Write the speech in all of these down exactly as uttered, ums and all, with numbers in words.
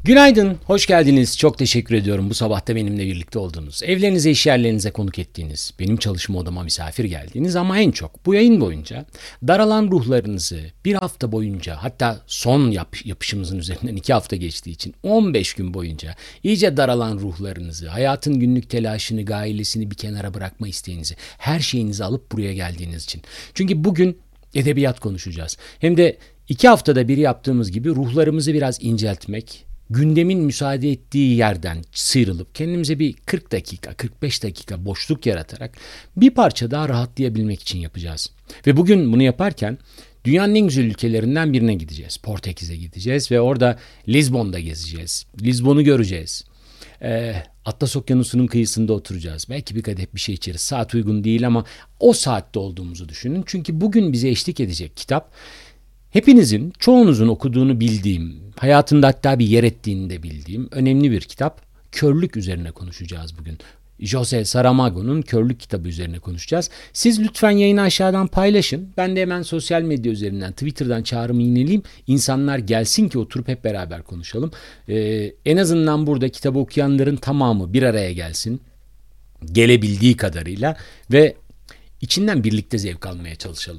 Günaydın, hoş geldiniz. Çok teşekkür ediyorum bu sabah da benimle birlikte olduğunuz, evlerinize, iş yerlerinize konuk ettiğiniz, benim çalışma odama misafir geldiğiniz ama en çok bu yayın boyunca daralan ruhlarınızı bir hafta boyunca, hatta son yap, yapışımızın üzerinden iki hafta geçtiği için on beş gün boyunca iyice daralan ruhlarınızı, hayatın günlük telaşını, gailesini bir kenara bırakma isteğinizi, her şeyinizi alıp buraya geldiğiniz için. Çünkü bugün edebiyat konuşacağız. Hem de iki haftada bir yaptığımız gibi ruhlarımızı biraz inceltmek, gündemin müsaade ettiği yerden sıyrılıp kendimize bir kırk dakika, kırk beş dakika boşluk yaratarak bir parça daha rahatlayabilmek için yapacağız. Ve bugün bunu yaparken dünyanın en güzel ülkelerinden birine gideceğiz. Portekiz'e gideceğiz ve orada Lizbon'da gezeceğiz. Lizbon'u göreceğiz. Ee, Atlas Okyanusu'nun kıyısında oturacağız. Belki bir kadeh bir şey içeriz. Saat uygun değil ama o saatte olduğumuzu düşünün. Çünkü bugün bize eşlik edecek kitap, hepinizin, çoğunuzun okuduğunu bildiğim, hayatında hatta bir yer ettiğini de bildiğim önemli bir kitap. Körlük üzerine konuşacağız bugün. José Saramago'nun Körlük kitabı üzerine konuşacağız. Siz lütfen yayını aşağıdan paylaşın. Ben de hemen sosyal medya üzerinden, Twitter'dan çağrımı yineleyeyim. İnsanlar gelsin ki oturup hep beraber konuşalım. Ee, en azından burada kitabı okuyanların tamamı bir araya gelsin. Gelebildiği kadarıyla ve içinden birlikte zevk almaya çalışalım.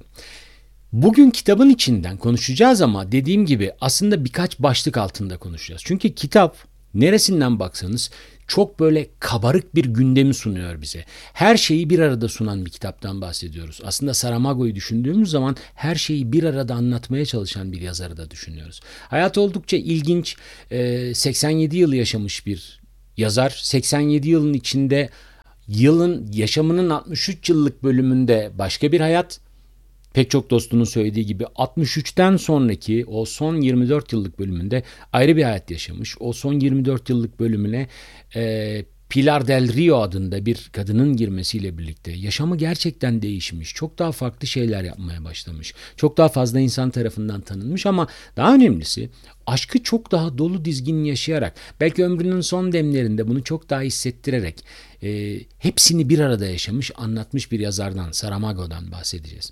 Bugün kitabın içinden konuşacağız ama dediğim gibi aslında birkaç başlık altında konuşacağız. Çünkü kitap neresinden baksanız çok böyle kabarık bir gündemi sunuyor bize. Her şeyi bir arada sunan bir kitaptan bahsediyoruz. Aslında Saramago'yu düşündüğümüz zaman her şeyi bir arada anlatmaya çalışan bir yazarı da düşünüyoruz. Hayat oldukça ilginç. seksen yedi yıl yaşamış bir yazar. seksen yedi yılın içinde yılın yaşamının altmış üç yıllık bölümünde başka bir hayat. Pek çok dostunun söylediği gibi altmış üçten sonraki o son yirmi dört yıllık bölümünde ayrı bir hayat yaşamış. O son yirmi dört yıllık bölümüne e, Pilar del Rio adında bir kadının girmesiyle birlikte yaşamı gerçekten değişmiş. Çok daha farklı şeyler yapmaya başlamış. Çok daha fazla insan tarafından tanınmış ama daha önemlisi aşkı çok daha dolu dizgin yaşayarak, belki ömrünün son demlerinde bunu çok daha hissettirerek e, hepsini bir arada yaşamış, anlatmış bir yazardan, Saramago'dan bahsedeceğiz.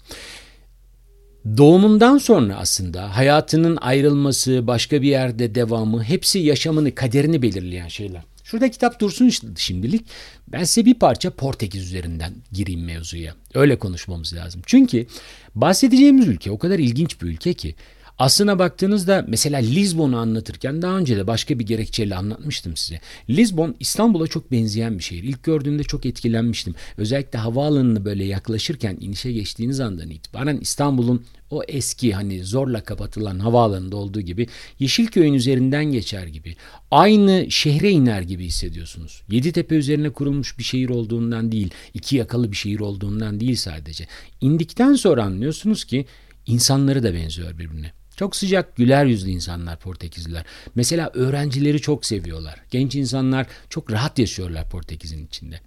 Doğumundan sonra aslında hayatının ayrılması, başka bir yerde devamı, hepsi yaşamını, kaderini belirleyen şeyler. Şurada kitap dursun şimdilik. Ben size bir parça Portekiz üzerinden gireyim mevzuya. Öyle konuşmamız lazım. Çünkü bahsedeceğimiz ülke o kadar ilginç bir ülke ki aslına baktığınızda mesela Lizbon'u anlatırken daha önce de başka bir gerekçeyle anlatmıştım size. Lizbon İstanbul'a çok benzeyen bir şehir. İlk gördüğümde çok etkilenmiştim. Özellikle havaalanına böyle yaklaşırken inişe geçtiğiniz andan itibaren İstanbul'un o eski hani zorla kapatılan havaalanında olduğu gibi Yeşilköy'ün üzerinden geçer gibi, aynı şehre iner gibi hissediyorsunuz. Yeditepe üzerine kurulmuş bir şehir olduğundan değil, iki yakalı bir şehir olduğundan değil sadece. İndikten sonra anlıyorsunuz ki insanları da benziyor birbirine. Çok sıcak, güler yüzlü insanlar Portekizliler. Mesela öğrencileri çok seviyorlar. Genç insanlar çok rahat yaşıyorlar Portekiz'in içinde.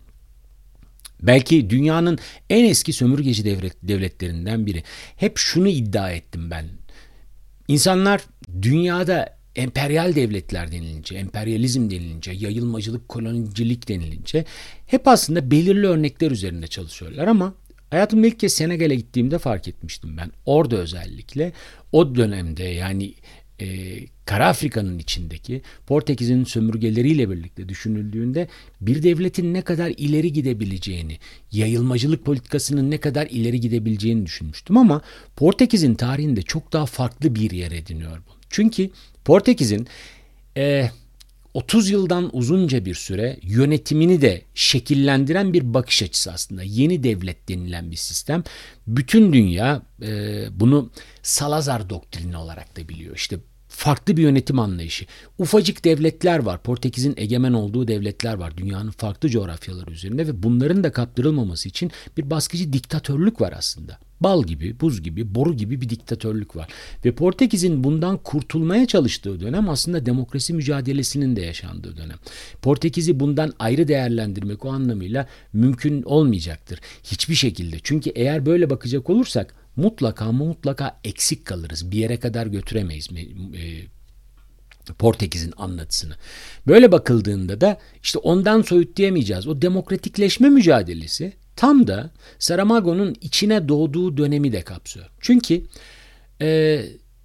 Belki dünyanın en eski sömürgeci devlet, devletlerinden biri. Hep şunu iddia ettim ben. İnsanlar dünyada emperyal devletler denilince, emperyalizm denilince, yayılmacılık, kolonicilik denilince hep aslında belirli örnekler üzerinde çalışıyorlar ama hayatımda ilk kez Senegal'e gittiğimde fark etmiştim ben. Orada özellikle o dönemde yani e, Kara Afrika'nın içindeki Portekiz'in sömürgeleriyle birlikte düşünüldüğünde bir devletin ne kadar ileri gidebileceğini, yayılmacılık politikasının ne kadar ileri gidebileceğini düşünmüştüm ama Portekiz'in tarihinde çok daha farklı bir yer ediniyor bu. Çünkü Portekiz'in e, otuz yıldan uzunca bir süre yönetimini de şekillendiren bir bakış açısı aslında. Yeni devlet denilen bir sistem. Bütün dünya e, bunu Salazar doktrini olarak da biliyor. İşte farklı bir yönetim anlayışı. Ufacık devletler var. Portekiz'in egemen olduğu devletler var. Dünyanın farklı coğrafyaları üzerinde ve bunların da kaptırılmaması için bir baskıcı diktatörlük var aslında. Bal gibi, buz gibi, boru gibi bir diktatörlük var. Ve Portekiz'in bundan kurtulmaya çalıştığı dönem aslında demokrasi mücadelesinin de yaşandığı dönem. Portekiz'i bundan ayrı değerlendirmek o anlamıyla mümkün olmayacaktır. Hiçbir şekilde. Çünkü eğer böyle bakacak olursak mutlaka ama mutlaka eksik kalırız. Bir yere kadar götüremeyiz Portekiz'in anlatısını. Böyle bakıldığında da işte ondan soyutlayamayacağız. O demokratikleşme mücadelesi tam da Saramago'nun içine doğduğu dönemi de kapsıyor. Çünkü e,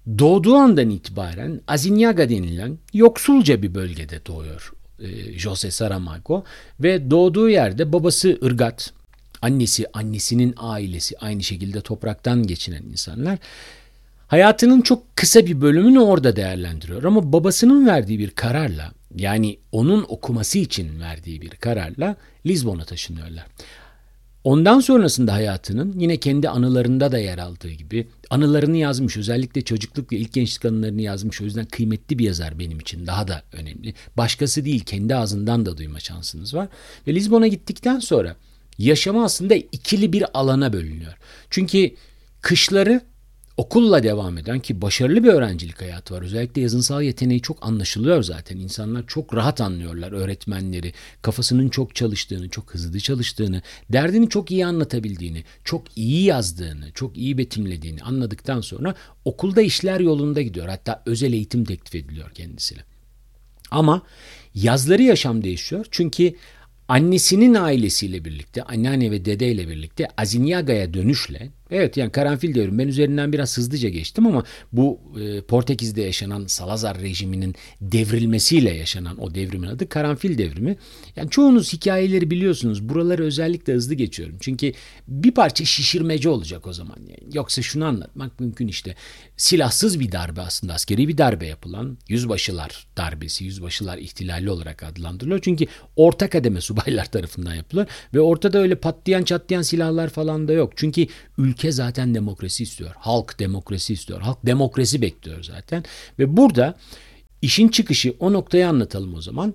Doğduğu andan itibaren Azinyaga denilen yoksulca bir bölgede doğuyor e, Jose Saramago ve doğduğu yerde babası ırgat, annesi, annesinin ailesi aynı şekilde topraktan geçinen insanlar. Hayatının çok kısa bir bölümünü orada değerlendiriyor ama babasının verdiği bir kararla, yani onun okuması için verdiği bir kararla Lizbon'a taşınıyorlar. Ondan sonrasında hayatının yine kendi anılarında da yer aldığı gibi anılarını yazmış, özellikle çocukluk ve ilk gençlik anılarını yazmış. O yüzden kıymetli bir yazar benim için, daha da önemli. Başkası değil, kendi ağzından da duyma şansınız var. Ve Lizbon'a gittikten sonra yaşamı aslında ikili bir alana bölünüyor. Çünkü kışları okulla devam eden, ki başarılı bir öğrencilik hayatı var. Özellikle yazınsal yeteneği çok anlaşılıyor zaten. İnsanlar çok rahat anlıyorlar öğretmenleri. Kafasının çok çalıştığını, çok hızlı çalıştığını, derdini çok iyi anlatabildiğini, çok iyi yazdığını, çok iyi betimlediğini anladıktan sonra okulda işler yolunda gidiyor. Hatta özel eğitim teklif ediliyor kendisine. Ama yazları yaşam değişiyor. Çünkü annesinin ailesiyle birlikte, anneanne ve dedeyle birlikte Azinyaga'ya dönüşle, evet yani karanfil devrimi, ben üzerinden biraz hızlıca geçtim ama bu e, Portekiz'de yaşanan Salazar rejiminin devrilmesiyle yaşanan o devrimin adı karanfil devrimi. Yani çoğunuz hikayeleri biliyorsunuz. Buraları özellikle hızlı geçiyorum. Çünkü bir parça şişirmece olacak o zaman. Yani yoksa şunu anlatmak mümkün işte. Silahsız bir darbe, aslında askeri bir darbe yapılan yüzbaşılar darbesi, yüzbaşılar ihtilali olarak adlandırılıyor. Çünkü orta kademe subaylar tarafından yapılıyor ve ortada öyle patlayan çatlayan silahlar falan da yok. Çünkü ülke zaten demokrasi istiyor. Halk demokrasi istiyor. Halk demokrasi bekliyor zaten. Ve burada işin çıkışı, o noktayı anlatalım o zaman.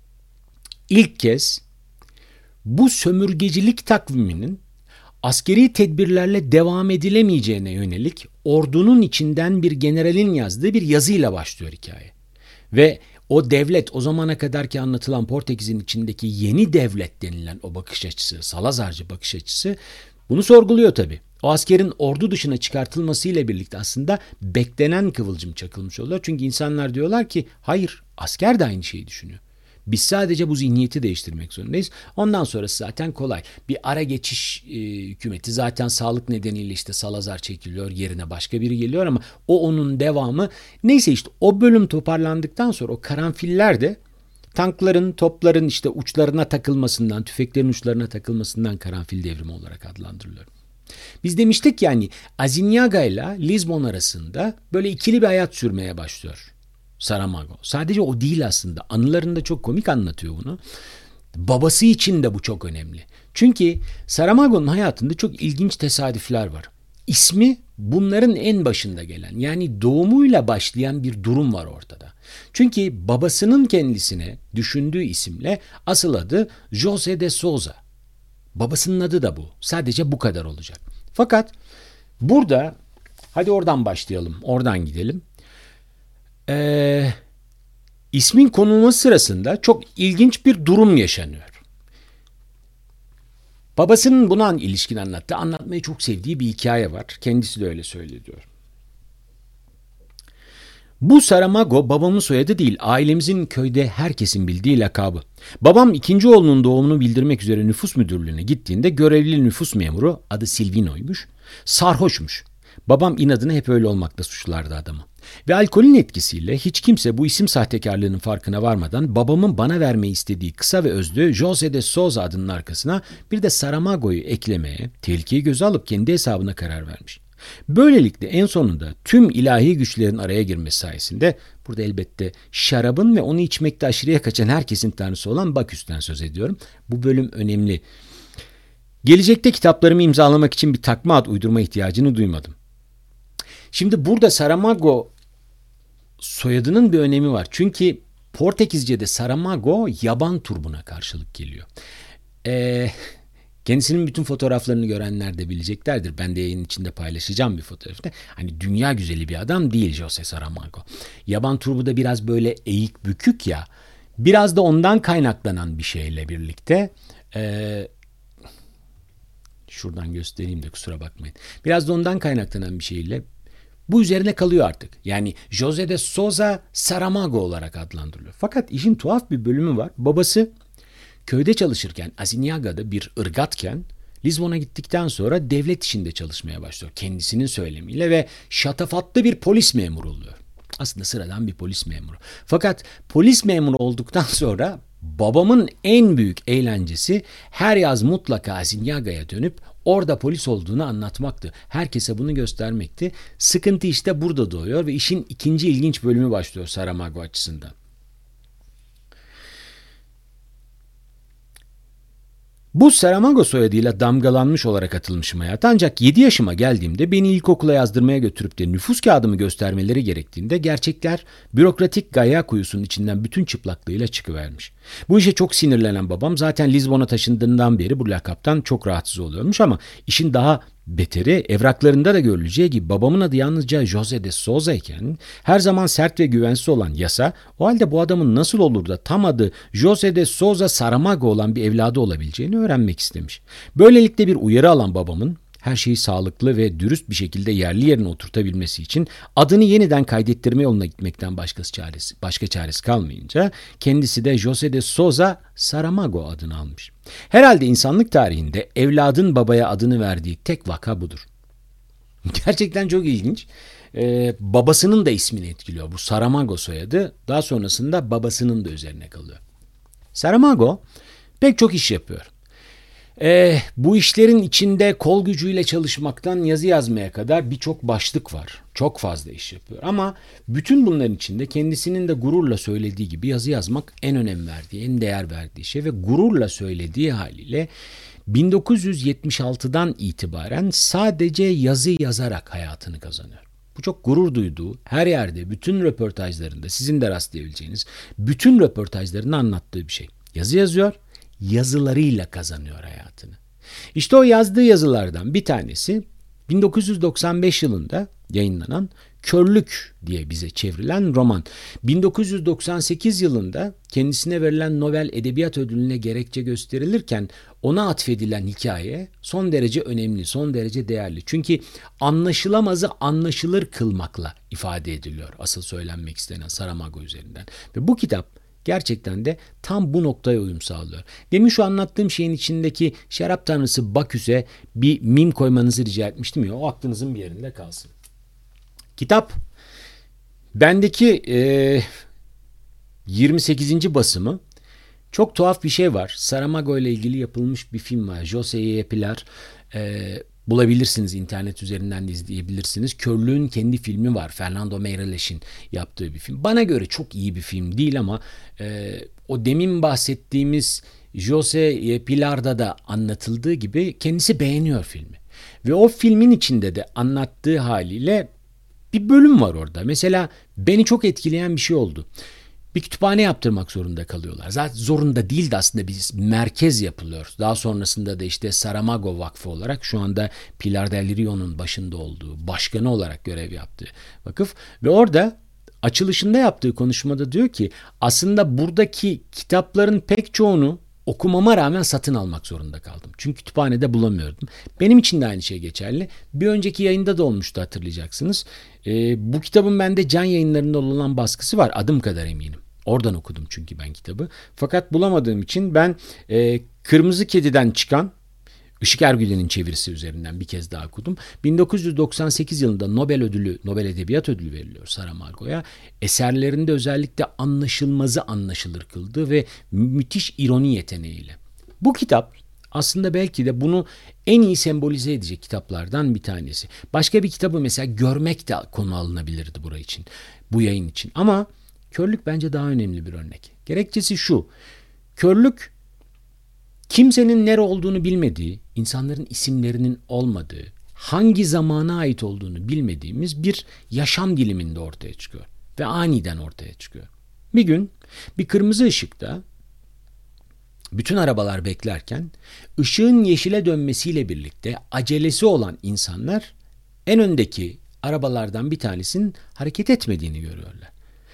İlk kez bu sömürgecilik takviminin askeri tedbirlerle devam edilemeyeceğine yönelik ordunun içinden bir generalin yazdığı bir yazıyla başlıyor hikaye. Ve o devlet, o zamana kadarki anlatılan Portekiz'in içindeki yeni devlet denilen o bakış açısı, Salazarcı bakış açısı bunu sorguluyor tabii. O askerin ordu dışına çıkartılmasıyla birlikte aslında beklenen kıvılcım çakılmış oluyor. Çünkü insanlar diyorlar ki hayır, asker de aynı şeyi düşünüyor. Biz sadece bu zihniyeti değiştirmek zorundayız. Ondan sonrası zaten kolay. Bir ara geçiş e, hükümeti zaten sağlık nedeniyle işte Salazar çekiliyor, yerine başka biri geliyor ama o onun devamı. Neyse işte o bölüm toparlandıktan sonra o karanfiller de tankların, topların işte uçlarına takılmasından, tüfeklerin uçlarına takılmasından karanfil devrimi olarak adlandırılıyor. Biz demiştik yani Azinyaga ile Lizbon arasında böyle ikili bir hayat sürmeye başlıyor Saramago. Sadece o değil aslında. Anılarında çok komik anlatıyor bunu. Babası için de bu çok önemli. Çünkü Saramago'nun hayatında çok ilginç tesadüfler var. İsmi bunların en başında gelen, yani doğumuyla başlayan bir durum var ortada. Çünkü babasının kendisine düşündüğü isimle asıl adı José de Souza. Babasının adı da bu. Sadece bu kadar olacak. Fakat burada, hadi oradan başlayalım, oradan gidelim. Ee, ismin konulması sırasında çok ilginç bir durum yaşanıyor. Babasının buna ilişkin anlattığı, anlatmayı çok sevdiği bir hikaye var. Kendisi de öyle söylüyor. Bu Saramago babamın soyadı değil, ailemizin köyde herkesin bildiği lakabı. Babam ikinci oğlunun doğumunu bildirmek üzere nüfus müdürlüğüne gittiğinde görevli nüfus memuru, adı Silvino'ymuş, sarhoşmuş. Babam inadına hep öyle olmakla suçlardı adamı. Ve alkolün etkisiyle hiç kimse bu isim sahtekarlığının farkına varmadan babamın bana vermeyi istediği kısa ve özlü José de Souza adının arkasına bir de Saramago'yu eklemeye, tehlikeyi göze alıp kendi hesabına karar vermiş. Böylelikle en sonunda tüm ilahi güçlerin araya girmesi sayesinde, burada elbette şarabın ve onu içmekte aşırıya kaçan herkesin tanrısı olan Baküs'ten söz ediyorum. Bu bölüm önemli. Gelecekte kitaplarımı imzalamak için bir takma ad uydurma ihtiyacını duymadım. Şimdi burada Saramago soyadının bir önemi var. Çünkü Portekizce'de Saramago yaban turbuna karşılık geliyor. Eee... Kendisinin bütün fotoğraflarını görenler de bileceklerdir. Ben de yayın içinde paylaşacağım bir fotoğrafta. Hani dünya güzeli bir adam değil José Saramago. Yaban turbu da biraz böyle eğik bükük ya. Biraz da ondan kaynaklanan bir şeyle birlikte. Ee, şuradan göstereyim de kusura bakmayın. Biraz da ondan kaynaklanan bir şeyle bu üzerine kalıyor artık. Yani José de Souza Saramago olarak adlandırılıyor. Fakat işin tuhaf bir bölümü var. Babası köyde çalışırken, Azinyaga'da bir ırgatken Lizbon'a gittikten sonra devlet işinde çalışmaya başlıyor kendisinin söylemiyle ve şatafatlı bir polis memuru oluyor. Aslında sıradan bir polis memuru. Fakat polis memuru olduktan sonra babamın en büyük eğlencesi her yaz mutlaka Zinyaga'ya dönüp orada polis olduğunu anlatmaktı. Herkese bunu göstermekti. Sıkıntı işte burada doğuyor ve işin ikinci ilginç bölümü başlıyor Saramago açısından. Bu Saramago soyadıyla damgalanmış olarak atılmışım hayata, ancak yedi yaşıma geldiğimde beni ilkokula yazdırmaya götürüp de nüfus kağıdımı göstermeleri gerektiğinde gerçekler bürokratik gaya kuyusunun içinden bütün çıplaklığıyla çıkıvermiş. Bu işe çok sinirlenen babam zaten Lizbon'a taşındığından beri bu lakaptan çok rahatsız oluyormuş ama işin daha beteri evraklarında da görüleceği gibi babamın adı yalnızca José de Souza iken her zaman sert ve güvensiz olan yasa o halde bu adamın nasıl olur da tam adı José de Souza Saramago olan bir evladı olabileceğini öğrenmek istemiş. Böylelikle bir uyarı alan babamın her şeyi sağlıklı ve dürüst bir şekilde yerli yerine oturtabilmesi için adını yeniden kaydettirme yoluna gitmekten başkası çaresi, başka çaresi kalmayınca kendisi de José de Souza Saramago adını almış. Herhalde insanlık tarihinde evladın babaya adını verdiği tek vaka budur. Gerçekten çok ilginç. Ee, babasının da ismini etkiliyor. Bu Saramago soyadı daha sonrasında babasının da üzerine kalıyor. Saramago pek çok iş yapıyor. Ee, bu işlerin içinde kol gücüyle çalışmaktan yazı yazmaya kadar birçok başlık var. Çok fazla iş yapıyor ama bütün bunların içinde kendisinin de gururla söylediği gibi yazı yazmak en önem verdiği, en değer verdiği şey ve gururla söylediği haliyle bin dokuz yüz yetmiş altıdan itibaren sadece yazı yazarak hayatını kazanıyor. Bu çok gurur duyduğu, her yerde, bütün röportajlarında, sizin de rastlayabileceğiniz, bütün röportajlarını anlattığı bir şey. Yazı yazıyor, yazılarıyla kazanıyor hayatını. İşte o yazdığı yazılardan bir tanesi bin dokuz yüz doksan beş yılında yayınlanan Körlük diye bize çevrilen roman. bin dokuz yüz doksan sekiz yılında kendisine verilen Nobel Edebiyat Ödülü'ne gerekçe gösterilirken ona atfedilen hikaye son derece önemli, son derece değerli. Çünkü anlaşılamazı anlaşılır kılmakla ifade ediliyor asıl söylenmek istenen Saramago üzerinden. Ve bu kitap gerçekten de tam bu noktaya uyum sağlıyor. Demin şu anlattığım şeyin içindeki şarap tanrısı Baküs'e bir mim koymanızı rica etmiştim ya, o aklınızın bir yerinde kalsın. Kitap bendeki e, yirmi sekizinci basımı. Çok tuhaf bir şey var. Saramago ile ilgili yapılmış bir film var. José Pilar. E, bulabilirsiniz, internet üzerinden de izleyebilirsiniz. Körlüğün kendi filmi var. Fernando Meireles'in yaptığı bir film. Bana göre çok iyi bir film değil ama e, o demin bahsettiğimiz José Pilar'da da anlatıldığı gibi kendisi beğeniyor filmi. Ve o filmin içinde de anlattığı haliyle bir bölüm var orada. Mesela beni çok etkileyen bir şey oldu. Bir kütüphane yaptırmak zorunda kalıyorlar. Zaten zorunda değil de aslında bir merkez yapılıyor. Daha sonrasında da işte Saramago Vakfı olarak şu anda Pilar del Rio'nun başında olduğu, başkanı olarak görev yaptığı vakıf. Ve orada açılışında yaptığı konuşmada diyor ki aslında buradaki kitapların pek çoğunu okumama rağmen satın almak zorunda kaldım. Çünkü kütüphanede bulamıyordum. Benim için de aynı şey geçerli. Bir önceki yayında da olmuştu, hatırlayacaksınız. Ee, bu kitabın bende Can Yayınları'nda olan baskısı var. Adım kadar eminim. Oradan okudum çünkü ben kitabı. Fakat bulamadığım için ben e, Kırmızı Kedi'den çıkan Işık Ergülen'in çevirisi üzerinden bir kez daha okudum. bin dokuz yüz doksan sekiz yılında Nobel ödülü, Nobel Edebiyat Ödülü veriliyor Saramago'ya. Eserlerinde özellikle anlaşılmazı anlaşılır kıldığı ve müthiş ironi yeteneğiyle. Bu kitap aslında belki de bunu en iyi sembolize edecek kitaplardan bir tanesi. Başka bir kitabı mesela Görmek de konu alınabilirdi burası için, bu yayın için. Ama Körlük bence daha önemli bir örnek. Gerekçesi şu: körlük kimsenin nere olduğunu bilmediği, insanların isimlerinin olmadığı, hangi zamana ait olduğunu bilmediğimiz bir yaşam diliminde ortaya çıkıyor. Ve aniden ortaya çıkıyor. Bir gün bir kırmızı ışıkta bütün arabalar beklerken ışığın yeşile dönmesiyle birlikte acelesi olan insanlar en öndeki arabalardan bir tanesinin hareket etmediğini görüyorlar.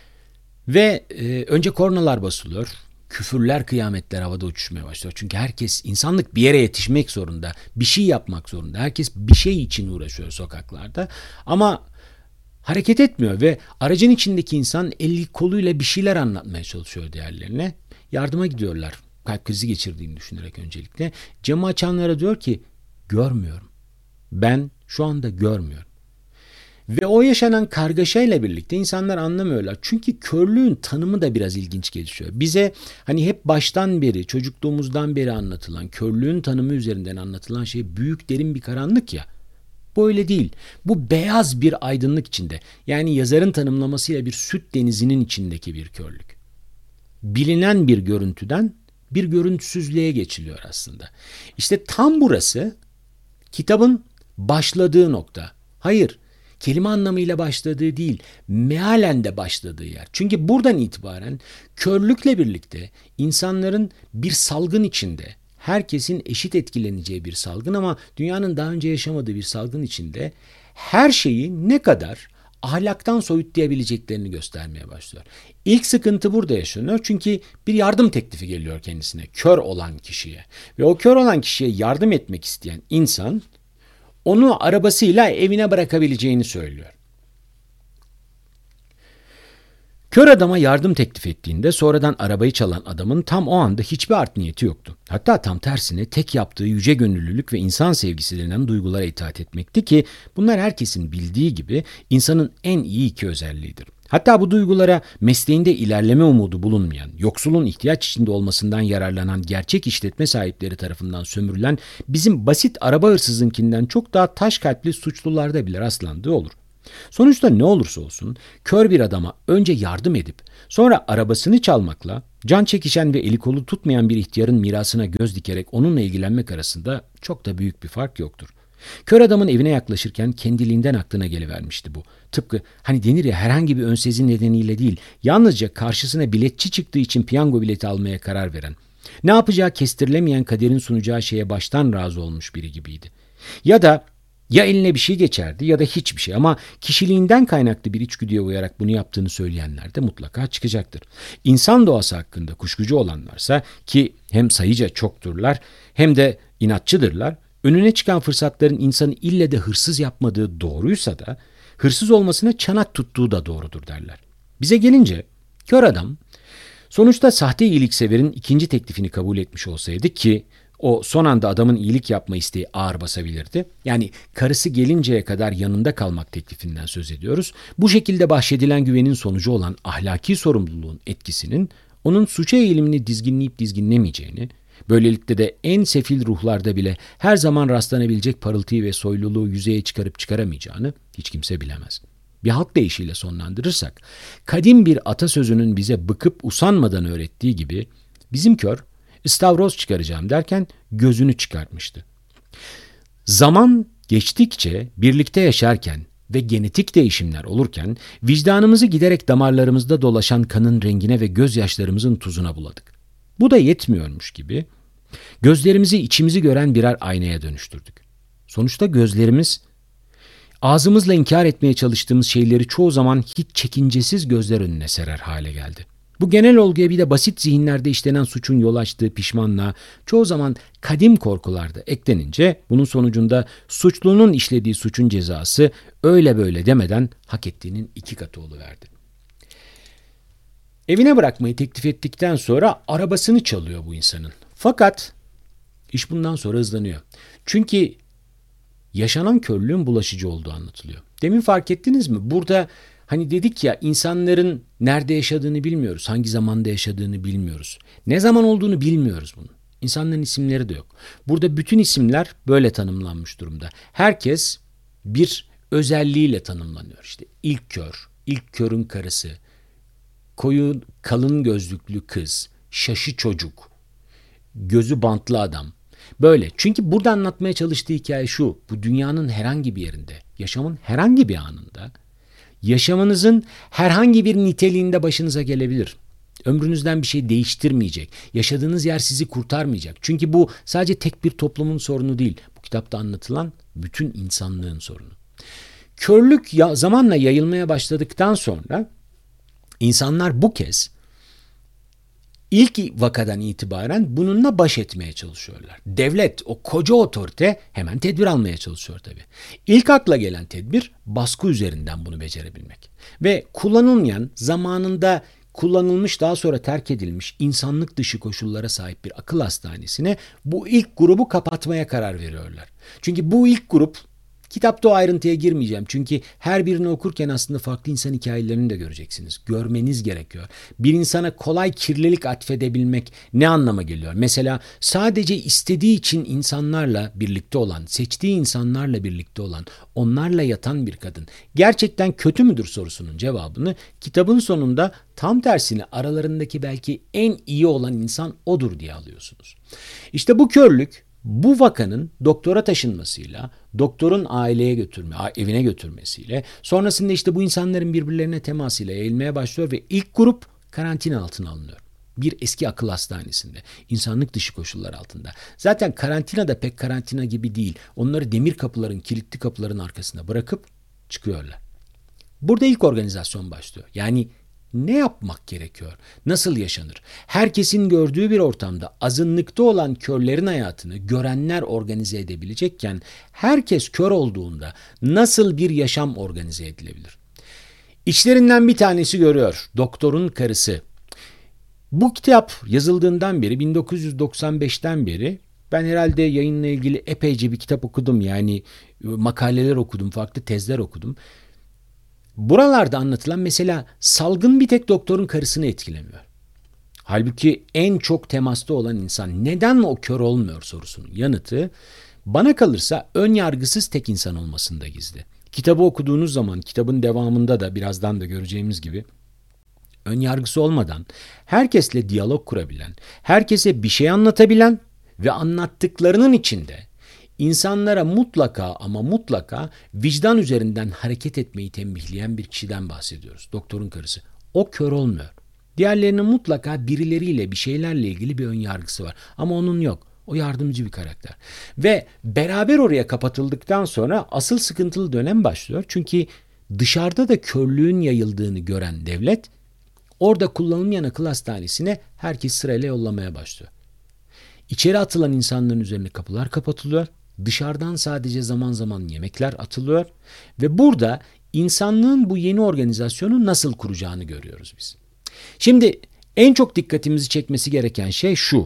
Ve e, önce kornalar basılıyor. Küfürler, kıyametler havada uçuşmaya başlıyor. Çünkü herkes, insanlık bir yere yetişmek zorunda. Bir şey yapmak zorunda. Herkes bir şey için uğraşıyor sokaklarda. Ama hareket etmiyor ve aracın içindeki insan eli koluyla bir şeyler anlatmaya çalışıyor diğerlerine. Yardıma gidiyorlar. Kalp krizi geçirdiğini düşünerek öncelikle. Camı açanlara diyor ki görmüyorum. Ben şu anda görmüyorum. Ve o yaşanan kargaşayla birlikte insanlar anlamıyorlar. Çünkü körlüğün tanımı da biraz ilginç gelişiyor. Bize hani hep baştan beri, çocukluğumuzdan beri anlatılan, körlüğün tanımı üzerinden anlatılan şey büyük derin bir karanlık ya. Bu öyle değil. Bu beyaz bir aydınlık içinde. Yani yazarın tanımlamasıyla bir süt denizinin içindeki bir körlük. Bilinen bir görüntüden bir görüntüsüzlüğe geçiliyor aslında. İşte tam burası kitabın başladığı nokta. Hayır, kelime anlamıyla başladığı değil, mealen de başladığı yer. Çünkü buradan itibaren körlükle birlikte insanların bir salgın içinde, herkesin eşit etkileneceği bir salgın ama dünyanın daha önce yaşamadığı bir salgın içinde her şeyi ne kadar ahlaktan soyutlayabileceklerini göstermeye başlıyor. İlk sıkıntı burada yaşanıyor çünkü bir yardım teklifi geliyor kendisine, kör olan kişiye. Ve o kör olan kişiye yardım etmek isteyen insan onu arabasıyla evine bırakabileceğini söylüyor. Kör adama yardım teklif ettiğinde sonradan arabayı çalan adamın tam o anda hiçbir art niyeti yoktu. Hatta tam tersine tek yaptığı yüce gönüllülük ve insan sevgisi denilen duygulara itaat etmekti ki bunlar herkesin bildiği gibi insanın en iyi iki özelliğidir. Hatta bu duygulara mesleğinde ilerleme umudu bulunmayan, yoksulun ihtiyaç içinde olmasından yararlanan gerçek işletme sahipleri tarafından sömürülen bizim basit araba hırsızınkinden çok daha taş kalpli suçlularda bile rastlandığı olur. Sonuçta ne olursa olsun kör bir adama önce yardım edip sonra arabasını çalmakla can çekişen ve eli kolu tutmayan bir ihtiyarın mirasına göz dikerek onunla ilgilenmek arasında çok da büyük bir fark yoktur. Kör adamın evine yaklaşırken kendiliğinden aklına gelivermişti bu. Tıpkı hani denir ya herhangi bir önsezi nedeniyle değil, yalnızca karşısına biletçi çıktığı için piyango bileti almaya karar veren, ne yapacağı kestirilemeyen kaderin sunacağı şeye baştan razı olmuş biri gibiydi. Ya da ya eline bir şey geçerdi ya da hiçbir şey ama kişiliğinden kaynaklı bir içgüdüye uyarak bunu yaptığını söyleyenler de mutlaka çıkacaktır. İnsan doğası hakkında kuşkucu olanlarsa ki hem sayıca çokturlar hem de inatçıdırlar, önüne çıkan fırsatların insanı ille de hırsız yapmadığı doğruysa da hırsız olmasına çanak tuttuğu da doğrudur derler. Bize gelince kör adam sonuçta sahte iyilikseverin ikinci teklifini kabul etmiş olsaydı ki o son anda adamın iyilik yapma isteği ağır basabilirdi. Yani karısı gelinceye kadar yanında kalmak teklifinden söz ediyoruz. Bu şekilde bahşedilen güvenin sonucu olan ahlaki sorumluluğun etkisinin onun suça eğilimini dizginleyip dizginlemeyeceğini, böylelikle de en sefil ruhlarda bile her zaman rastlanabilecek parıltıyı ve soyluluğu yüzeye çıkarıp çıkaramayacağını hiç kimse bilemez. Bir halk deyişiyle sonlandırırsak, kadim bir atasözünün bize bıkıp usanmadan öğrettiği gibi bizim kör, İstavroz çıkaracağım derken gözünü çıkartmıştı. Zaman geçtikçe birlikte yaşarken ve genetik değişimler olurken vicdanımızı giderek damarlarımızda dolaşan kanın rengine ve gözyaşlarımızın tuzuna buladık. Bu da yetmiyormuş gibi gözlerimizi içimizi gören birer aynaya dönüştürdük. Sonuçta gözlerimiz ağzımızla inkar etmeye çalıştığımız şeyleri çoğu zaman hiç çekincesiz gözler önüne serer hale geldi. Bu genel olguya bir de basit zihinlerde işlenen suçun yol açtığı pişmanlığa çoğu zaman kadim korkularda eklenince bunun sonucunda suçlunun işlediği suçun cezası öyle böyle demeden hak ettiğinin iki katı oluverdi. Evine bırakmayı teklif ettikten sonra arabasını çalıyor bu insanın. Fakat iş bundan sonra hızlanıyor. Çünkü yaşanan körlüğün bulaşıcı olduğu anlatılıyor. Demin fark ettiniz mi? Burada hani dedik ya insanların nerede yaşadığını bilmiyoruz, hangi zamanda yaşadığını bilmiyoruz. Ne zaman olduğunu bilmiyoruz bunun. İnsanların isimleri de yok. Burada bütün isimler böyle tanımlanmış durumda. Herkes bir özelliğiyle tanımlanıyor. İşte ilk kör, ilk körün karısı, koyu kalın gözlüklü kız, şaşı çocuk, gözü bantlı adam. Böyle. Çünkü burada anlatmaya çalıştığı hikaye şu. Bu dünyanın herhangi bir yerinde, yaşamın herhangi bir anında, yaşamınızın herhangi bir niteliğinde başınıza gelebilir. Ömrünüzden bir şey değiştirmeyecek. Yaşadığınız yer sizi kurtarmayacak. Çünkü bu sadece tek bir toplumun sorunu değil. Bu kitapta anlatılan bütün insanlığın sorunu. Körlük ya, zamanla yayılmaya başladıktan sonra insanlar bu kez İlk vakadan itibaren bununla baş etmeye çalışıyorlar. Devlet, o koca otorite hemen tedbir almaya çalışıyor tabii. İlk akla gelen tedbir baskı üzerinden bunu becerebilmek. Ve kullanılmayan, zamanında kullanılmış, daha sonra terk edilmiş, insanlık dışı koşullara sahip bir akıl hastanesine bu ilk grubu kapatmaya karar veriyorlar. Çünkü bu ilk grup, kitapta o ayrıntıya girmeyeceğim. Çünkü her birini okurken aslında farklı insan hikayelerini de göreceksiniz. Görmeniz gerekiyor. Bir insana kolay kirlilik atfedebilmek ne anlama geliyor? Mesela sadece istediği için insanlarla birlikte olan, seçtiği insanlarla birlikte olan, onlarla yatan bir kadın gerçekten kötü müdür sorusunun cevabını kitabın sonunda tam tersine aralarındaki belki en iyi olan insan odur diye alıyorsunuz. İşte bu körlük, bu vakanın doktora taşınmasıyla, doktorun aileye götürme, evine götürmesiyle, sonrasında işte bu insanların birbirlerine temasıyla yayılmaya başlıyor ve ilk grup karantina altına alınıyor. Bir eski akıl hastanesinde, insanlık dışı koşullar altında. Zaten karantina da pek karantina gibi değil. Onları demir kapıların, kilitli kapıların arkasına bırakıp çıkıyorlar. Burada ilk organizasyon başlıyor. Yani ne yapmak gerekiyor? Nasıl yaşanır? Herkesin gördüğü bir ortamda azınlıkta olan körlerin hayatını görenler organize edebilecekken herkes kör olduğunda nasıl bir yaşam organize edilebilir? İçlerinden bir tanesi görüyor. Doktorun karısı. Bu kitap yazıldığından beri, bin dokuz yüz doksan beşten beri ben herhalde yayınla ilgili epeyce bir kitap okudum. Yani makaleler okudum, farklı tezler okudum. Buralarda anlatılan mesela salgın bir tek doktorun karısını etkilemiyor. Halbuki en çok temasta olan insan neden o kör olmuyor sorusunun yanıtı bana kalırsa ön yargısız tek insan olmasında gizli. Kitabı okuduğunuz zaman kitabın devamında da birazdan da göreceğimiz gibi ön yargısı olmadan herkesle diyalog kurabilen, herkese bir şey anlatabilen ve anlattıklarının içinde İnsanlara mutlaka ama mutlaka vicdan üzerinden hareket etmeyi tembihleyen bir kişiden bahsediyoruz. Doktorun karısı. O kör olmuyor. Diğerlerinin mutlaka birileriyle bir şeylerle ilgili bir ön yargısı var. Ama onun yok. O yardımcı bir karakter. Ve beraber oraya kapatıldıktan sonra asıl sıkıntılı dönem başlıyor. Çünkü dışarıda da körlüğün yayıldığını gören devlet orada kullanılmayan akıl hastanesine herkes sırayla yollamaya başlıyor. İçeri atılan insanların üzerine kapılar kapatılıyor. Dışarıdan sadece zaman zaman yemekler atılıyor ve burada insanlığın bu yeni organizasyonu nasıl kuracağını görüyoruz biz. Şimdi en çok dikkatimizi çekmesi gereken şey şu.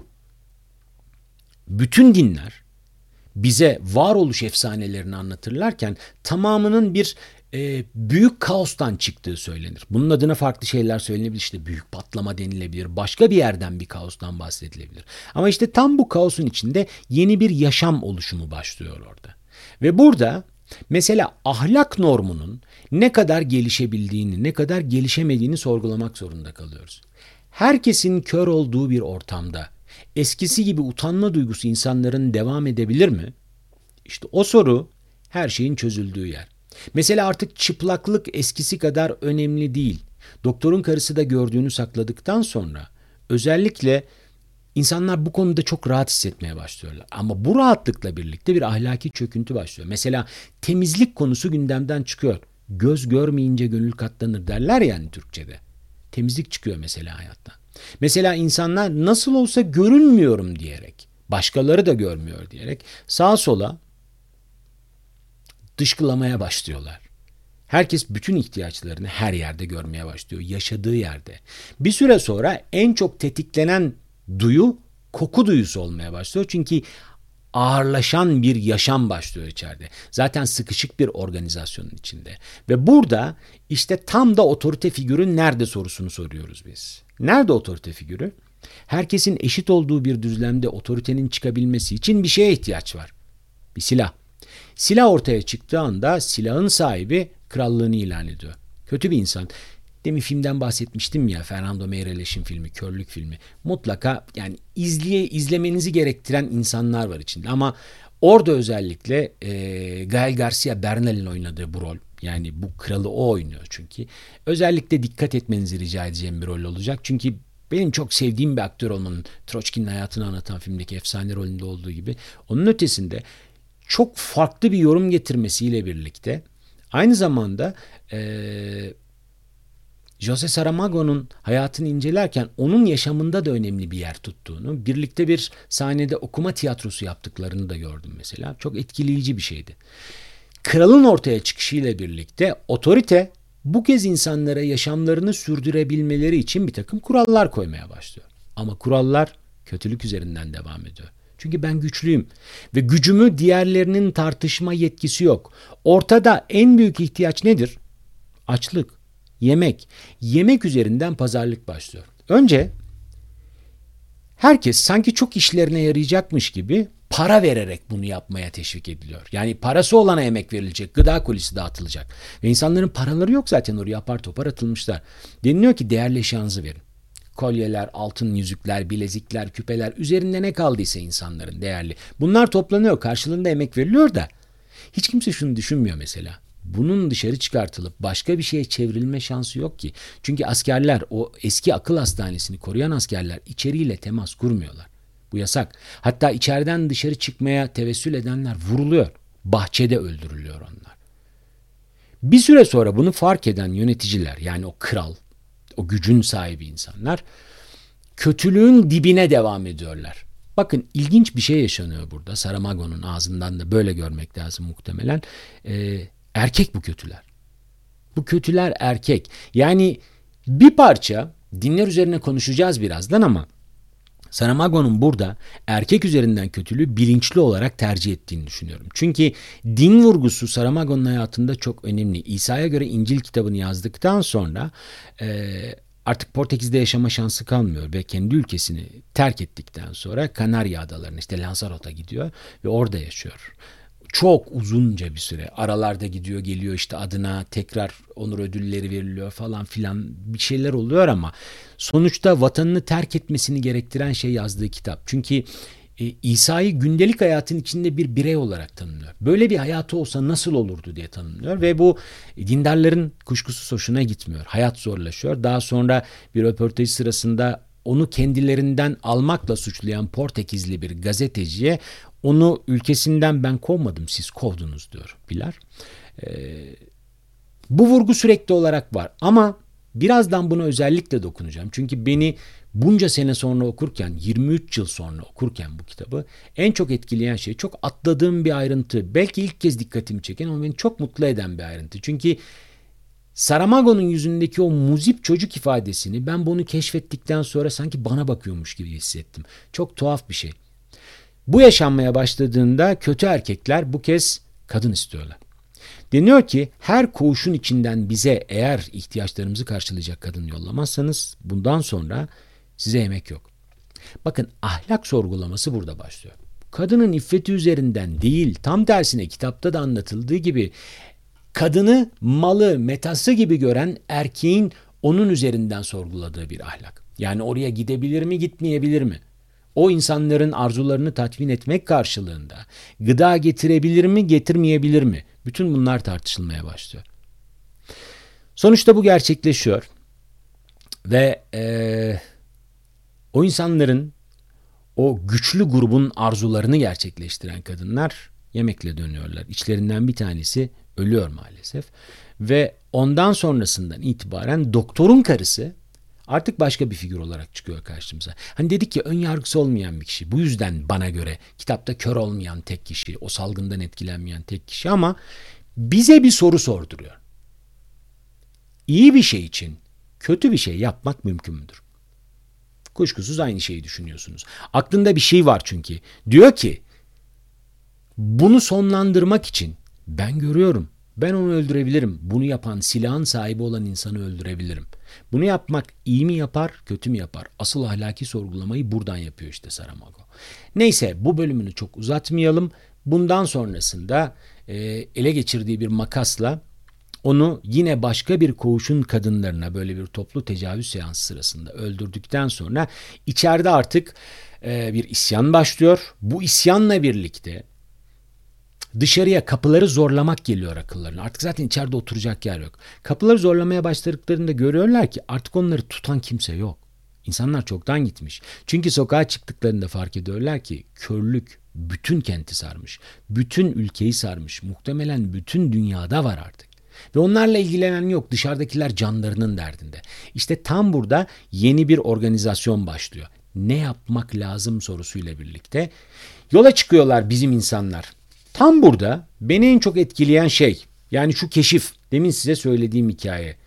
Bütün dinler bize varoluş efsanelerini anlatırlarken tamamının bir e, büyük kaostan çıktığı söylenir. Bunun adına farklı şeyler söylenebilir. İşte büyük patlama denilebilir. Başka bir yerden bir kaostan bahsedilebilir. Ama işte tam bu kaosun içinde yeni bir yaşam oluşumu başlıyor orada. Ve burada mesela ahlak normunun ne kadar gelişebildiğini, ne kadar gelişemediğini sorgulamak zorunda kalıyoruz. Herkesin kör olduğu bir ortamda eskisi gibi utanma duygusu insanların devam edebilir mi? İşte o soru her şeyin çözüldüğü yer. Mesela artık çıplaklık eskisi kadar önemli değil. Doktorun karısı da gördüğünü sakladıktan sonra özellikle insanlar bu konuda çok rahat hissetmeye başlıyorlar. Ama bu rahatlıkla birlikte bir ahlaki çöküntü başlıyor. Mesela temizlik konusu gündemden çıkıyor. Göz görmeyince gönül katlanır derler yani Türkçe'de. Temizlik çıkıyor mesela hayattan. Mesela insanlar nasıl olsa görünmüyorum diyerek, başkaları da görmüyor diyerek sağa sola dışkılamaya başlıyorlar. Herkes bütün ihtiyaçlarını her yerde görmeye başlıyor, yaşadığı yerde. Bir süre sonra en çok tetiklenen duyu koku duyusu olmaya başlıyor. Çünkü ağırlaşan bir yaşam başlıyor içeride. Zaten sıkışık bir organizasyonun içinde. Ve burada işte tam da otorite figürü nerede sorusunu soruyoruz biz. Nerede otorite figürü? Herkesin eşit olduğu bir düzlemde otoritenin çıkabilmesi için bir şeye ihtiyaç var. Bir silah. Silah ortaya çıktığı anda silahın sahibi krallığını ilan ediyor. Kötü bir insan. Demin filmden bahsetmiştim ya, Fernando Meireles'in filmi, Körlük filmi. Mutlaka yani izleye, izlemenizi gerektiren insanlar var içinde. Ama orada özellikle e, Gael Garcia Bernal'in oynadığı bu rol. Yani bu kralı o oynuyor çünkü. Özellikle dikkat etmenizi rica edeceğim bir rol olacak. Çünkü benim çok sevdiğim bir aktör olmanın, Troçki'nin hayatını anlatan filmdeki efsane rolünde olduğu gibi. Onun ötesinde çok farklı bir yorum getirmesiyle birlikte aynı zamanda e, José Saramago'nun hayatını incelerken onun yaşamında da önemli bir yer tuttuğunu, birlikte bir sahnede okuma tiyatrosu yaptıklarını da gördüm mesela. Çok etkileyici bir şeydi. Kralın ortaya çıkışıyla birlikte otorite Bu kez insanlara yaşamlarını sürdürebilmeleri için bir takım kurallar koymaya başlıyor. Ama kurallar kötülük üzerinden devam ediyor. Çünkü ben güçlüyüm ve gücümü diğerlerinin tartışma yetkisi yok. Ortada en büyük ihtiyaç nedir? Açlık, yemek. Yemek üzerinden pazarlık başlıyor. Önce herkes sanki çok işlerine yarayacakmış gibi para vererek bunu yapmaya teşvik ediliyor. Yani parası olana emek verilecek, gıda kolisi dağıtılacak. Ve insanların paraları yok zaten, oraya apar topar atılmışlar. Deniliyor ki değerli eşyanızı verin. Kolyeler, altın yüzükler, bilezikler, küpeler, üzerinde ne kaldıysa insanların değerli. Bunlar toplanıyor, karşılığında emek veriliyor da hiç kimse şunu düşünmüyor mesela. Bunun dışarı çıkartılıp başka bir şeye çevrilme şansı yok ki. Çünkü askerler, o eski akıl hastanesini koruyan askerler içeriyle temas kurmuyorlar. Bu yasak. Hatta içeriden dışarı çıkmaya tevessül edenler vuruluyor. Bahçede öldürülüyor onlar. Bir süre sonra bunu fark eden yöneticiler, yani o kral, o gücün sahibi insanlar kötülüğün dibine devam ediyorlar. Bakın ilginç bir şey yaşanıyor burada. Saramago'nun ağzından da böyle görmek lazım muhtemelen. Ee, erkek bu kötüler. Bu kötüler erkek. Yani bir parça dinler üzerine konuşacağız birazdan ama Saramago'nun burada erkek üzerinden kötülüğü bilinçli olarak tercih ettiğini düşünüyorum. Çünkü din vurgusu Saramago'nun hayatında çok önemli. İsa'ya göre İncil kitabını yazdıktan sonra e, artık Portekiz'de yaşama şansı kalmıyor ve kendi ülkesini terk ettikten sonra Kanarya Adaları'na, işte Lanzarote'a gidiyor ve orada yaşıyor. Çok uzunca bir süre aralarda gidiyor geliyor, işte adına tekrar onur ödülleri veriliyor falan filan, bir şeyler oluyor ama sonuçta vatanını terk etmesini gerektiren şey yazdığı kitap. Çünkü e, İsa'yı gündelik hayatın içinde bir birey olarak tanımlıyor. Böyle bir hayatı olsa nasıl olurdu diye tanımlıyor ve bu e, dindarların kuşkusuz hoşuna gitmiyor. Hayat zorlaşıyor. Daha sonra bir röportaj sırasında onu kendilerinden almakla suçlayan Portekizli bir gazeteciye onu ülkesinden ben kovmadım, siz kovdunuz diyor Pilar. Ee, bu vurgu sürekli olarak var ama birazdan buna özellikle dokunacağım. Çünkü beni bunca sene sonra okurken, yirmi üç yıl sonra okurken bu kitabı en çok etkileyen şey, çok atladığım bir ayrıntı. Belki ilk kez dikkatimi çeken ama beni çok mutlu eden bir ayrıntı. Çünkü Saramago'nun yüzündeki o muzip çocuk ifadesini ben bunu keşfettikten sonra sanki bana bakıyormuş gibi hissettim. Çok tuhaf bir şey. Bu yaşanmaya başladığında kötü erkekler bu kez kadın istiyorlar. Deniyor ki her koğuşun içinden bize eğer ihtiyaçlarımızı karşılayacak kadın yollamazsanız bundan sonra size yemek yok. Bakın ahlak sorgulaması burada başlıyor. Kadının iffeti üzerinden değil, tam tersine kitapta da anlatıldığı gibi kadını malı, metası gibi gören erkeğin onun üzerinden sorguladığı bir ahlak. Yani oraya gidebilir mi, gitmeyebilir mi? O insanların arzularını tatmin etmek karşılığında gıda getirebilir mi, getirmeyebilir mi? Bütün bunlar tartışılmaya başlıyor. Sonuçta bu gerçekleşiyor ve ee, o insanların, o güçlü grubun arzularını gerçekleştiren kadınlar yemekle dönüyorlar. İçlerinden bir tanesi ölüyor maalesef ve ondan sonrasından itibaren doktorun karısı artık başka bir figür olarak çıkıyor karşımıza. Hani dedik ya, ön yargısı olmayan bir kişi. Bu yüzden bana göre kitapta kör olmayan tek kişi, o salgından etkilenmeyen tek kişi ama bize bir soru sorduruyor. İyi bir şey için kötü bir şey yapmak mümkün müdür? Kuşkusuz aynı şeyi düşünüyorsunuz. Aklında bir şey var çünkü. Diyor ki bunu sonlandırmak için ben görüyorum. Ben onu öldürebilirim. Bunu yapan, silahın sahibi olan insanı öldürebilirim. Bunu yapmak iyi mi yapar, kötü mü yapar? Asıl ahlaki sorgulamayı buradan yapıyor işte Saramago. Neyse, bu bölümünü çok uzatmayalım. Bundan sonrasında e, ele geçirdiği bir makasla onu yine başka bir koğuşun kadınlarına böyle bir toplu tecavüz seansı sırasında öldürdükten sonra içeride artık e, bir isyan başlıyor. Bu isyanla birlikte dışarıya kapıları zorlamak geliyor akıllarına. Artık zaten içeride oturacak yer yok. Kapıları zorlamaya başladıklarında görüyorlar ki artık onları tutan kimse yok. İnsanlar çoktan gitmiş. Çünkü sokağa çıktıklarında fark ediyorlar ki körlük bütün kenti sarmış. Bütün ülkeyi sarmış. Muhtemelen bütün dünyada var artık. Ve onlarla ilgilenen yok. Dışarıdakiler canlarının derdinde. İşte tam burada yeni bir organizasyon başlıyor. Ne yapmak lazım sorusuyla birlikte yola çıkıyorlar bizim insanlar. Tam burada beni en çok etkileyen şey, Yani şu keşif, demin size söylediğim hikaye.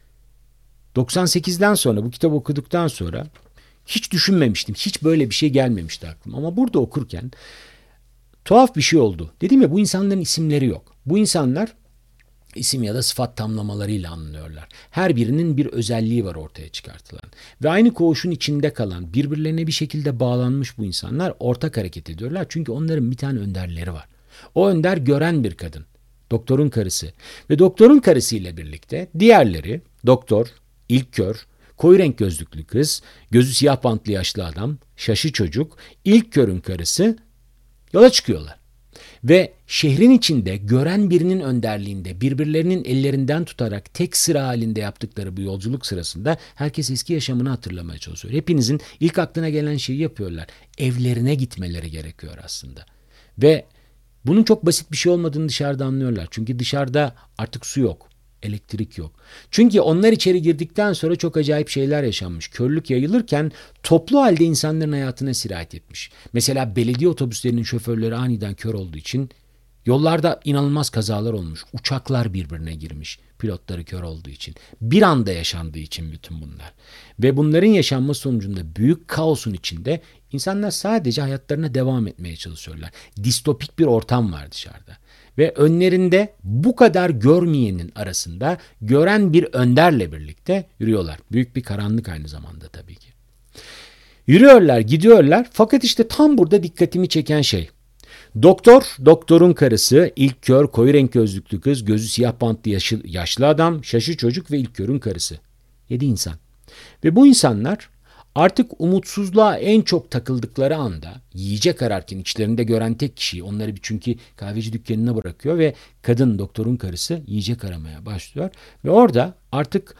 doksan sekizden sonra, bu kitabı okuduktan sonra hiç düşünmemiştim. Hiç böyle bir şey gelmemişti aklıma. Ama burada okurken tuhaf bir şey oldu. Dedim ya, bu insanların isimleri yok. Bu insanlar isim ya da sıfat tamlamalarıyla anılıyorlar. Her birinin bir özelliği var ortaya çıkartılan. Ve aynı koğuşun içinde kalan, birbirlerine bir şekilde bağlanmış bu insanlar ortak hareket ediyorlar. Çünkü onların bir tane önderleri var. O önder gören bir kadın. Doktorun karısı. Ve doktorun karısıyla birlikte diğerleri, doktor, ilk kör, koyu renk gözlüklü kız, gözü siyah bantlı yaşlı adam, şaşı çocuk, ilk körün karısı yola çıkıyorlar. Ve şehrin içinde gören birinin önderliğinde birbirlerinin ellerinden tutarak tek sıra halinde yaptıkları bu yolculuk sırasında herkes eski yaşamını hatırlamaya çalışıyor. Hepinizin ilk aklına gelen şeyi yapıyorlar. Evlerine gitmeleri gerekiyor aslında. Ve bunun çok basit bir şey olmadığını dışarıda anlıyorlar. Çünkü dışarıda artık su yok, elektrik yok. Çünkü onlar içeri girdikten sonra çok acayip şeyler yaşanmış. Körlük yayılırken toplu halde insanların hayatına sirayet etmiş. Mesela belediye otobüslerinin şoförleri aniden kör olduğu için yollarda inanılmaz kazalar olmuş. Uçaklar birbirine girmiş. Pilotları kör olduğu için. Bir anda yaşandığı için bütün bunlar. Ve bunların yaşanması sonucunda büyük kaosun içinde insanlar sadece hayatlarına devam etmeye çalışıyorlar. Distopik bir ortam var dışarıda. Ve önlerinde bu kadar görmeyenin arasında gören bir önderle birlikte yürüyorlar. Büyük bir karanlık aynı zamanda tabii ki. Yürüyorlar, gidiyorlar. Fakat işte tam burada dikkatimi çeken şey. Doktor, doktorun karısı, ilk kör, koyu renk gözlüklü kız, gözü siyah bantlı yaşı, yaşlı adam, şaşı çocuk ve ilk körün karısı. Yedi insan. Ve bu insanlar artık umutsuzluğa en çok takıldıkları anda yiyecek ararken içlerinde gören tek kişiyi, onları bir çünkü kahveci dükkanına bırakıyor ve kadın, doktorun karısı yiyecek aramaya başlıyor. Ve orada artık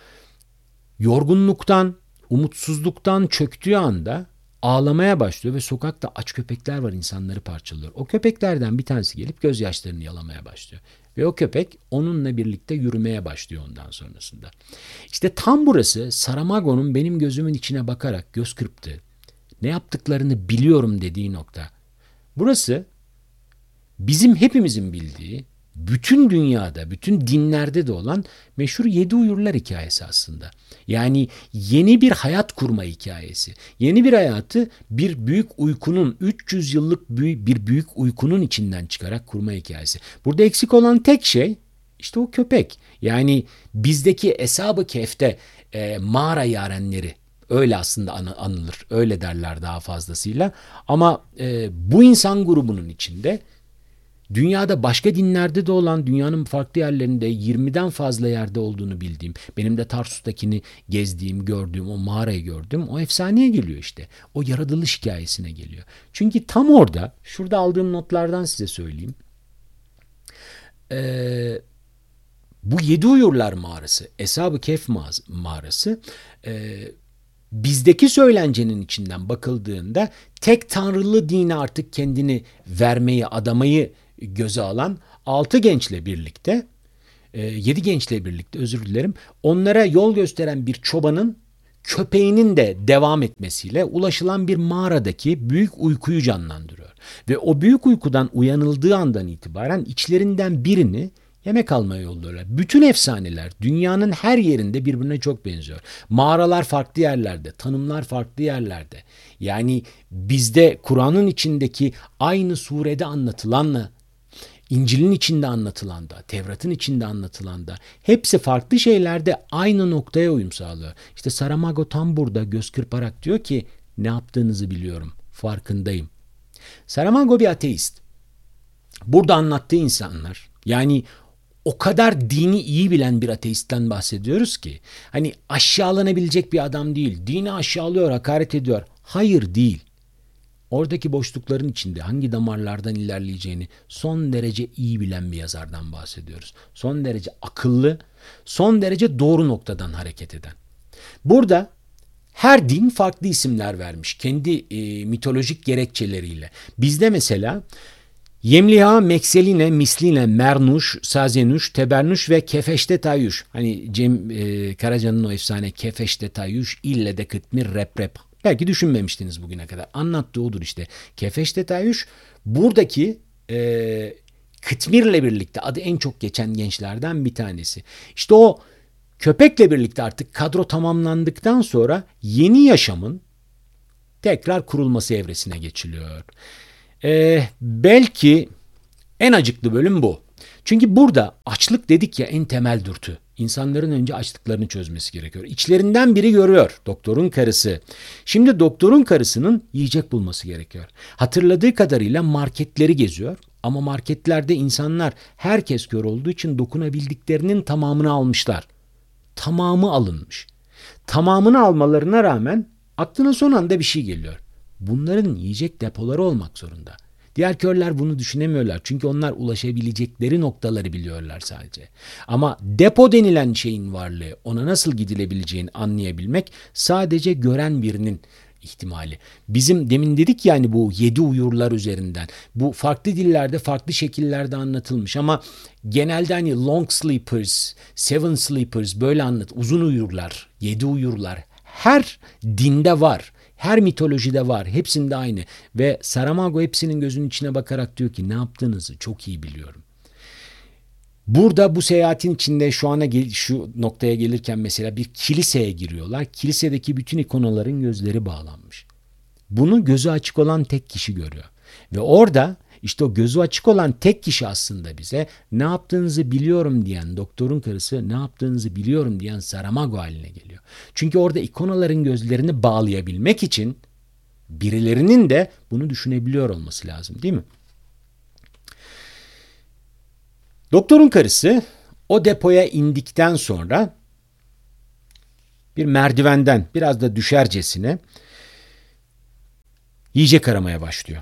yorgunluktan, umutsuzluktan çöktüğü anda ağlamaya başlıyor ve sokakta aç köpekler var, insanları parçalıyor. O köpeklerden bir tanesi gelip gözyaşlarını yalamaya başlıyor. Ve o köpek onunla birlikte yürümeye başlıyor ondan sonrasında. İşte tam burası Saramago'nun benim gözümün içine bakarak göz kırptığı, ne yaptıklarını biliyorum dediği nokta. Burası bizim hepimizin bildiği, bütün dünyada, bütün dinlerde de olan meşhur yedi uyurlar hikayesi aslında. Yani yeni bir hayat kurma hikayesi. Yeni bir hayatı bir büyük uykunun, üç yüz yıllık bir büyük uykunun içinden çıkarak kurma hikayesi. Burada eksik olan tek şey işte o köpek. Yani bizdeki Eshab-ı Kehf'te e, mağara yarenleri. Öyle aslında anılır. Öyle derler daha fazlasıyla. Ama e, bu insan grubunun içinde dünyada başka dinlerde de olan, dünyanın farklı yerlerinde yirmiden fazla yerde olduğunu bildiğim, benim de Tarsus'takini gezdiğim, gördüğüm, o mağarayı gördüm, o efsaneye geliyor işte. O yaratılış hikayesine geliyor. Çünkü tam orada, şurada aldığım notlardan size söyleyeyim. Ee, bu Yedi Uyurlar mağarası, Eshab-ı Kehf mağarası, e, bizdeki söylencenin içinden bakıldığında tek tanrılı dine artık kendini vermeyi, adamayı göze alan altı gençle birlikte, yedi gençle birlikte özür dilerim, onlara yol gösteren bir çobanın köpeğinin de devam etmesiyle ulaşılan bir mağaradaki büyük uykuyu canlandırıyor. Ve o büyük uykudan uyanıldığı andan itibaren içlerinden birini yemek almaya yolluyorlar. Bütün efsaneler dünyanın her yerinde birbirine çok benziyor. Mağaralar farklı yerlerde, tanımlar farklı yerlerde. Yani bizde Kur'an'ın içindeki aynı surede anlatılanla İncil'in içinde anlatılan da, Tevrat'ın içinde anlatılan da hepsi farklı şeylerde aynı noktaya uyum sağlıyor. İşte Saramago tam burada göz kırparak diyor ki ne yaptığınızı biliyorum, farkındayım. Saramago bir ateist. Burada anlattığı insanlar, yani o kadar dini iyi bilen bir ateistten bahsediyoruz ki, hani aşağılanabilecek bir adam değil, dini aşağılıyor, hakaret ediyor. Hayır, değil. Oradaki boşlukların içinde hangi damarlardan ilerleyeceğini son derece iyi bilen bir yazardan bahsediyoruz. Son derece akıllı, son derece doğru noktadan hareket eden. Burada her din farklı isimler vermiş kendi e, mitolojik gerekçeleriyle. Bizde mesela Yemliha, Mekseline, Misline, Mernuş, Sazenuş, Tebernuş ve Kefeşte Tayyuş. Hani Cem e, Karaca'nın o efsane Kefeşte Tayyuş, ille de kıtmir rep rep. Belki düşünmemiştiniz bugüne kadar. Anlattığı odur işte. Kefeşte Tayyuş buradaki e, Kıtmir'le birlikte adı en çok geçen gençlerden bir tanesi. İşte o köpekle birlikte artık kadro tamamlandıktan sonra yeni yaşamın tekrar kurulması evresine geçiliyor. Ee, belki en acıklı bölüm bu. Çünkü burada açlık dedik ya, en temel dürtü. İnsanların önce açlıklarını çözmesi gerekiyor. İçlerinden biri görüyor. Doktorun karısı. Şimdi doktorun karısının yiyecek bulması gerekiyor. Hatırladığı kadarıyla marketleri geziyor. Ama marketlerde insanlar herkes kör olduğu için dokunabildiklerinin tamamını almışlar. Tamamı alınmış. Tamamını almalarına rağmen aklına son anda bir şey geliyor. Bunların yiyecek depoları olmak zorunda. Diğer körler bunu düşünemiyorlar. Çünkü onlar ulaşabilecekleri noktaları biliyorlar sadece. Ama depo denilen şeyin varlığı, ona nasıl gidilebileceğini anlayabilmek sadece gören birinin ihtimali. Bizim demin dedik yani bu yedi uyurlar üzerinden. Bu farklı dillerde, farklı şekillerde anlatılmış ama genelde hani long sleepers, seven sleepers böyle anlat. Uzun uyurlar, yedi uyurlar. Her dinde var. Her mitolojide var. Hepsinde aynı. Ve Saramago hepsinin gözünün içine bakarak diyor ki ne yaptığınızı çok iyi biliyorum. Burada bu seyahatin içinde şu ana şu noktaya gelirken mesela bir kiliseye giriyorlar. Kilisedeki bütün ikonaların gözleri bağlanmış. Bunu gözü açık olan tek kişi görüyor. Ve orada işte o gözü açık olan tek kişi aslında bize ne yaptığınızı biliyorum diyen doktorun karısı, ne yaptığınızı biliyorum diyen Saramago haline geliyor. Çünkü orada ikonaların gözlerini bağlayabilmek için birilerinin de bunu düşünebiliyor olması lazım, değil mi? Doktorun karısı o depoya indikten sonra bir merdivenden biraz da düşercesine yiyecek aramaya başlıyor.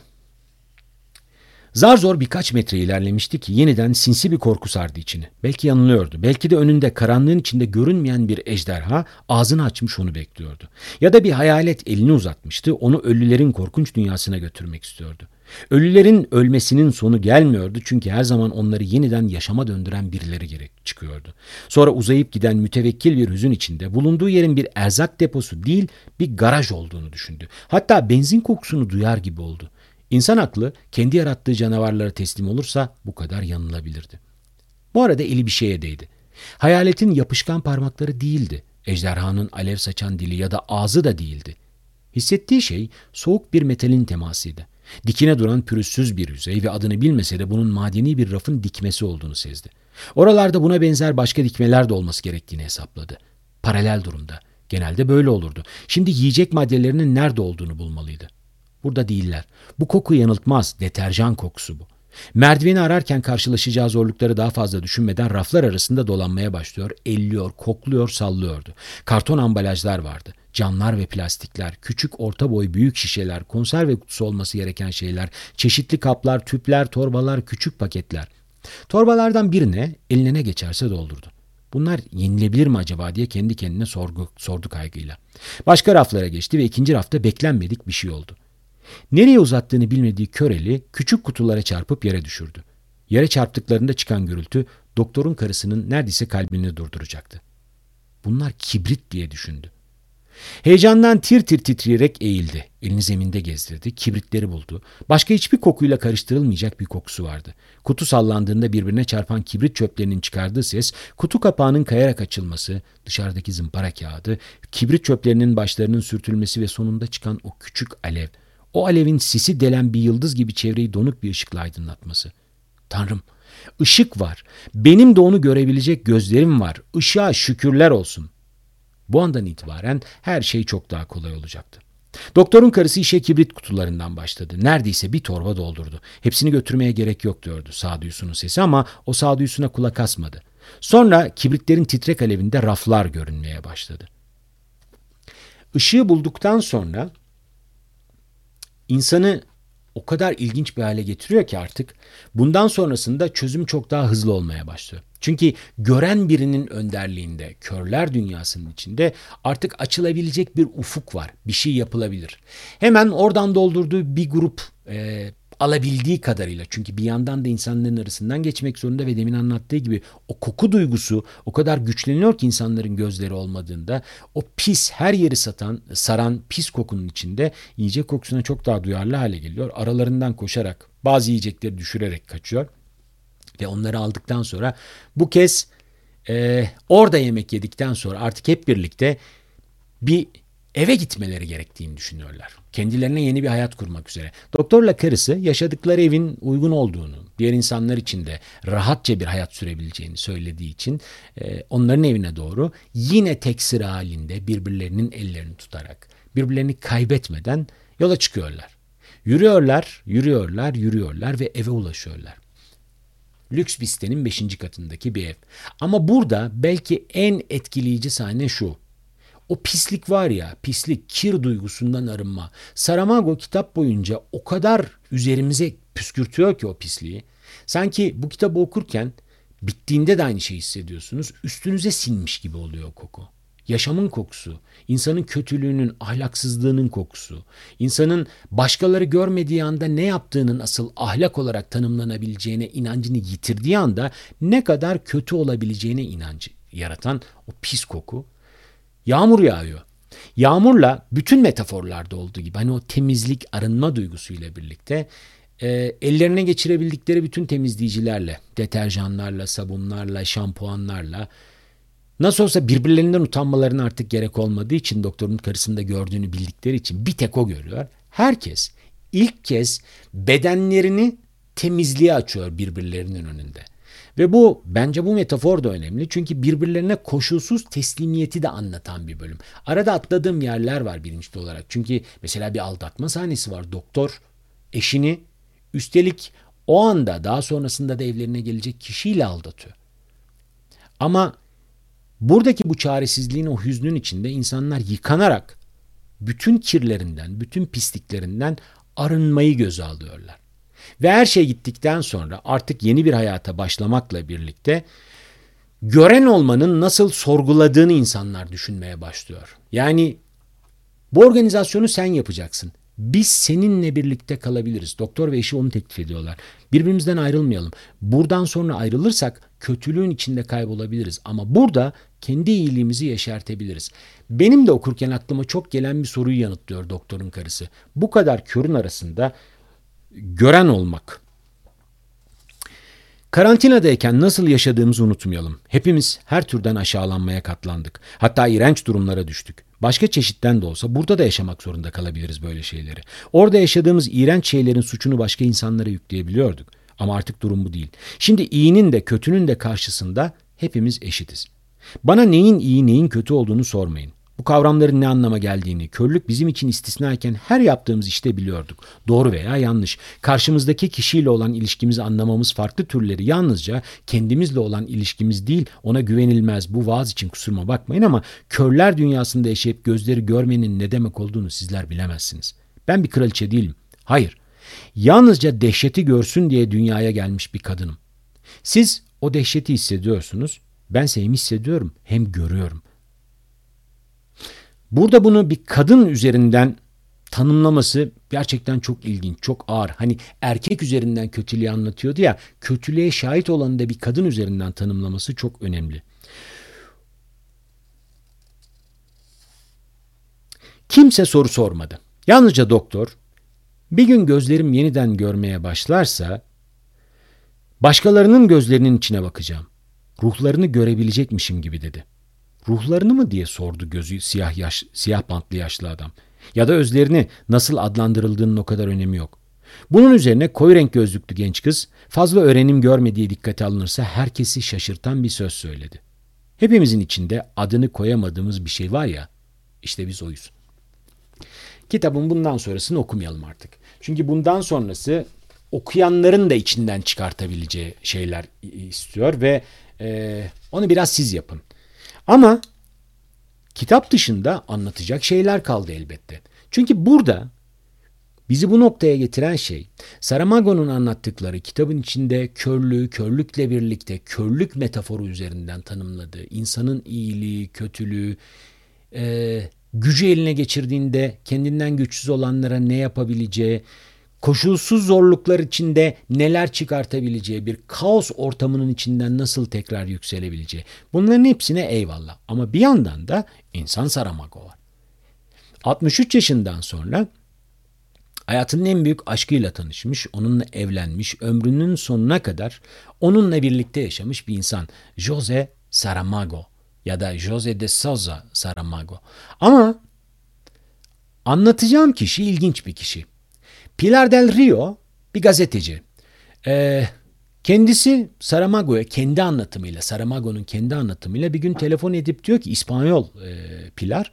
Zar zor birkaç metre ilerlemişti ki yeniden sinsi bir korku sardı içini. Belki yanılıyordu. Belki de önünde karanlığın içinde görünmeyen bir ejderha ağzını açmış onu bekliyordu. Ya da bir hayalet elini uzatmıştı, onu ölülerin korkunç dünyasına götürmek istiyordu. Ölülerin ölmesinin sonu gelmiyordu çünkü her zaman onları yeniden yaşama döndüren birileri gerek çıkıyordu. Sonra uzayıp giden mütevekkil bir hüzün içinde bulunduğu yerin bir erzak deposu değil bir garaj olduğunu düşündü. Hatta benzin kokusunu duyar gibi oldu. İnsan aklı kendi yarattığı canavarlara teslim olursa bu kadar yanılabilirdi. Bu arada eli bir şeye değdi. Hayaletin yapışkan parmakları değildi. Ejderhanın alev saçan dili ya da ağzı da değildi. Hissettiği şey soğuk bir metalin temasıydı. Dikine duran pürüzsüz bir yüzey ve adını bilmese de bunun madeni bir rafın dikmesi olduğunu sezdi. Oralarda buna benzer başka dikmeler de olması gerektiğini hesapladı. Paralel durumda. Genelde böyle olurdu. Şimdi yiyecek maddelerinin nerede olduğunu bulmalıydı. Burada değiller. Bu koku yanıltmaz. Deterjan kokusu bu. Merdiveni ararken karşılaşacağı zorlukları daha fazla düşünmeden raflar arasında dolanmaya başlıyor, elliyor, kokluyor, sallıyordu. Karton ambalajlar vardı. Camlar ve plastikler, küçük orta boy büyük şişeler, konserve kutusu olması gereken şeyler, çeşitli kaplar, tüpler, torbalar, küçük paketler. Torbalardan birine eline ne geçerse doldurdu. Bunlar yenilebilir mi acaba diye kendi kendine sorgu, sordu kaygıyla. Başka raflara geçti ve ikinci rafta beklenmedik bir şey oldu. Nereye uzattığını bilmediği kör eli küçük kutulara çarpıp yere düşürdü. Yere çarptıklarında çıkan gürültü doktorun karısının neredeyse kalbini durduracaktı. Bunlar kibrit diye düşündü. Heyecandan tir tir titreyerek eğildi. Elini zeminde gezdirdi. Kibritleri buldu. Başka hiçbir kokuyla karıştırılmayacak bir kokusu vardı. Kutu sallandığında birbirine çarpan kibrit çöplerinin çıkardığı ses, kutu kapağının kayarak açılması, dışarıdaki zımpara kağıdı, kibrit çöplerinin başlarının sürtülmesi ve sonunda çıkan o küçük alev. O alevin sisi delen bir yıldız gibi çevreyi donuk bir ışıkla aydınlatması. Tanrım, ışık var. Benim de onu görebilecek gözlerim var. Işığa şükürler olsun. Bu andan itibaren her şey çok daha kolay olacaktı. Doktorun karısı işe kibrit kutularından başladı. Neredeyse bir torba doldurdu. Hepsini götürmeye gerek yok diyordu sağduyusunun sesi ama o sağduyusuna kulak asmadı. Sonra kibritlerin titrek alevinde raflar görünmeye başladı. Işığı bulduktan sonra İnsanı o kadar ilginç bir hale getiriyor ki artık bundan sonrasında çözüm çok daha hızlı olmaya başlıyor. Çünkü gören birinin önderliğinde, körler dünyasının içinde artık açılabilecek bir ufuk var. Bir şey yapılabilir. Hemen oradan doldurduğu bir grup e, alabildiği kadarıyla, çünkü bir yandan da insanların arasından geçmek zorunda ve demin anlattığı gibi o koku duygusu o kadar güçleniyor ki insanların gözleri olmadığında o pis, her yeri satan, saran pis kokunun içinde yiyecek kokusuna çok daha duyarlı hale geliyor. Aralarından koşarak bazı yiyecekleri düşürerek kaçıyor. Ve onları aldıktan sonra bu kez e, orada yemek yedikten sonra artık hep birlikte bir eve gitmeleri gerektiğini düşünüyorlar. Kendilerine yeni bir hayat kurmak üzere. Doktorla karısı yaşadıkları evin uygun olduğunu, diğer insanlar için de rahatça bir hayat sürebileceğini söylediği için e, onların evine doğru yine tek sıra halinde birbirlerinin ellerini tutarak, birbirlerini kaybetmeden yola çıkıyorlar. Yürüyorlar, yürüyorlar, yürüyorlar ve eve ulaşıyorlar. Lüks bir sitenin beşinci katındaki bir ev. Ama burada belki en etkileyici sahne şu. O pislik var ya, pislik, kir duygusundan arınma. Saramago kitap boyunca o kadar üzerimize püskürtüyor ki o pisliği. Sanki bu kitabı okurken bittiğinde de aynı şeyi hissediyorsunuz. Üstünüze sinmiş gibi oluyor o koku. Yaşamın kokusu, insanın kötülüğünün, ahlaksızlığının kokusu, insanın başkaları görmediği anda ne yaptığının asıl ahlak olarak tanımlanabileceğine inancını yitirdiği anda ne kadar kötü olabileceğine inancı yaratan o pis koku. Yağmur yağıyor. Yağmurla bütün metaforlarda olduğu gibi hani o temizlik, arınma duygusuyla birlikte e, ellerine geçirebildikleri bütün temizleyicilerle, deterjanlarla, sabunlarla, şampuanlarla nasıl olsa birbirlerinden utanmalarına artık gerek olmadığı için doktorun karısında gördüğünü bildikleri için bir tek o görüyor. Herkes ilk kez bedenlerini temizliğe açıyor birbirlerinin önünde. Ve bu bence bu metafor da önemli. Çünkü birbirlerine koşulsuz teslimiyeti de anlatan bir bölüm. Arada atladığım yerler var bilinçli olarak. Çünkü mesela bir aldatma sahnesi var. Doktor eşini üstelik o anda daha sonrasında da evlerine gelecek kişiyle aldatıyor. Ama buradaki bu çaresizliğin o hüznün içinde insanlar yıkanarak bütün kirlerinden, bütün pisliklerinden arınmayı göze alıyorlar. Ve her şey gittikten sonra artık yeni bir hayata başlamakla birlikte gören olmanın nasıl sorguladığını insanlar düşünmeye başlıyor. Yani bu organizasyonu sen yapacaksın. Biz seninle birlikte kalabiliriz. Doktor ve eşi onu teklif ediyorlar. Birbirimizden ayrılmayalım. Buradan sonra ayrılırsak kötülüğün içinde kaybolabiliriz. Ama burada kendi iyiliğimizi yeşertebiliriz. Benim de okurken aklıma çok gelen bir soruyu yanıtlıyor doktorun karısı. Bu kadar körün arasında gören olmak. Karantinadayken nasıl yaşadığımızı unutmayalım. Hepimiz her türden aşağılanmaya katlandık. Hatta iğrenç durumlara düştük. Başka çeşitten de olsa burada da yaşamak zorunda kalabiliriz böyle şeyleri. Orada yaşadığımız iğrenç şeylerin suçunu başka insanlara yükleyebiliyorduk. Ama artık durum bu değil. Şimdi iyinin de kötünün de karşısında hepimiz eşitiz. Bana neyin iyi neyin kötü olduğunu sormayın. Bu kavramların ne anlama geldiğini, körlük bizim için istisnayken her yaptığımız işte biliyorduk. Doğru veya yanlış. Karşımızdaki kişiyle olan ilişkimizi anlamamız farklı türleri yalnızca kendimizle olan ilişkimiz değil, ona güvenilmez. Bu vaaz için kusuruma bakmayın ama körler dünyasında yaşayıp gözleri görmenin ne demek olduğunu sizler bilemezsiniz. Ben bir kraliçe değilim. Hayır. Yalnızca dehşeti görsün diye dünyaya gelmiş bir kadınım. Siz o dehşeti hissediyorsunuz. Bense hem hissediyorum hem görüyorum. Burada bunu bir kadın üzerinden tanımlaması gerçekten çok ilginç, çok ağır. Hani erkek üzerinden kötülüğü anlatıyordu ya, kötülüğe şahit olanı da bir kadın üzerinden tanımlaması çok önemli. Kimse soru sormadı. Yalnızca doktor, bir gün gözlerim yeniden görmeye başlarsa, başkalarının gözlerinin içine bakacağım. Ruhlarını görebilecekmişim gibi dedi. Ruhlarını mı diye sordu gözü siyah yaş, siyah bantlı yaşlı adam. Ya da özlerini nasıl adlandırıldığının o kadar önemi yok. Bunun üzerine koyu renk gözlüklü genç kız fazla öğrenim görmediği dikkate alınırsa herkesi şaşırtan bir söz söyledi. Hepimizin içinde adını koyamadığımız bir şey var ya, işte biz oyuz. Kitabın bundan sonrasını okumayalım artık. Çünkü bundan sonrası okuyanların da içinden çıkartabileceği şeyler istiyor ve e, onu biraz siz yapın. Ama kitap dışında anlatacak şeyler kaldı elbette. Çünkü burada bizi bu noktaya getiren şey Saramago'nun anlattıkları kitabın içinde körlüğü, körlükle birlikte körlük metaforu üzerinden tanımladığı, insanın iyiliği, kötülüğü, e, gücü eline geçirdiğinde kendinden güçsüz olanlara ne yapabileceği, koşulsuz zorluklar içinde neler çıkartabileceği, bir kaos ortamının içinden nasıl tekrar yükselebileceği. Bunların hepsine eyvallah. Ama bir yandan da insan Saramago var. altmış üç yaşından sonra Hayatının en büyük aşkıyla tanışmış, onunla evlenmiş, ömrünün sonuna kadar onunla birlikte yaşamış bir insan. José Saramago ya da José de Souza Saramago. Ama anlatacağım kişi ilginç bir kişi. Pilar del Rio bir gazeteci. Ee, kendisi Saramago'ya kendi anlatımıyla, Saramago'nun kendi anlatımıyla bir gün telefon edip diyor ki İspanyol e, Pilar,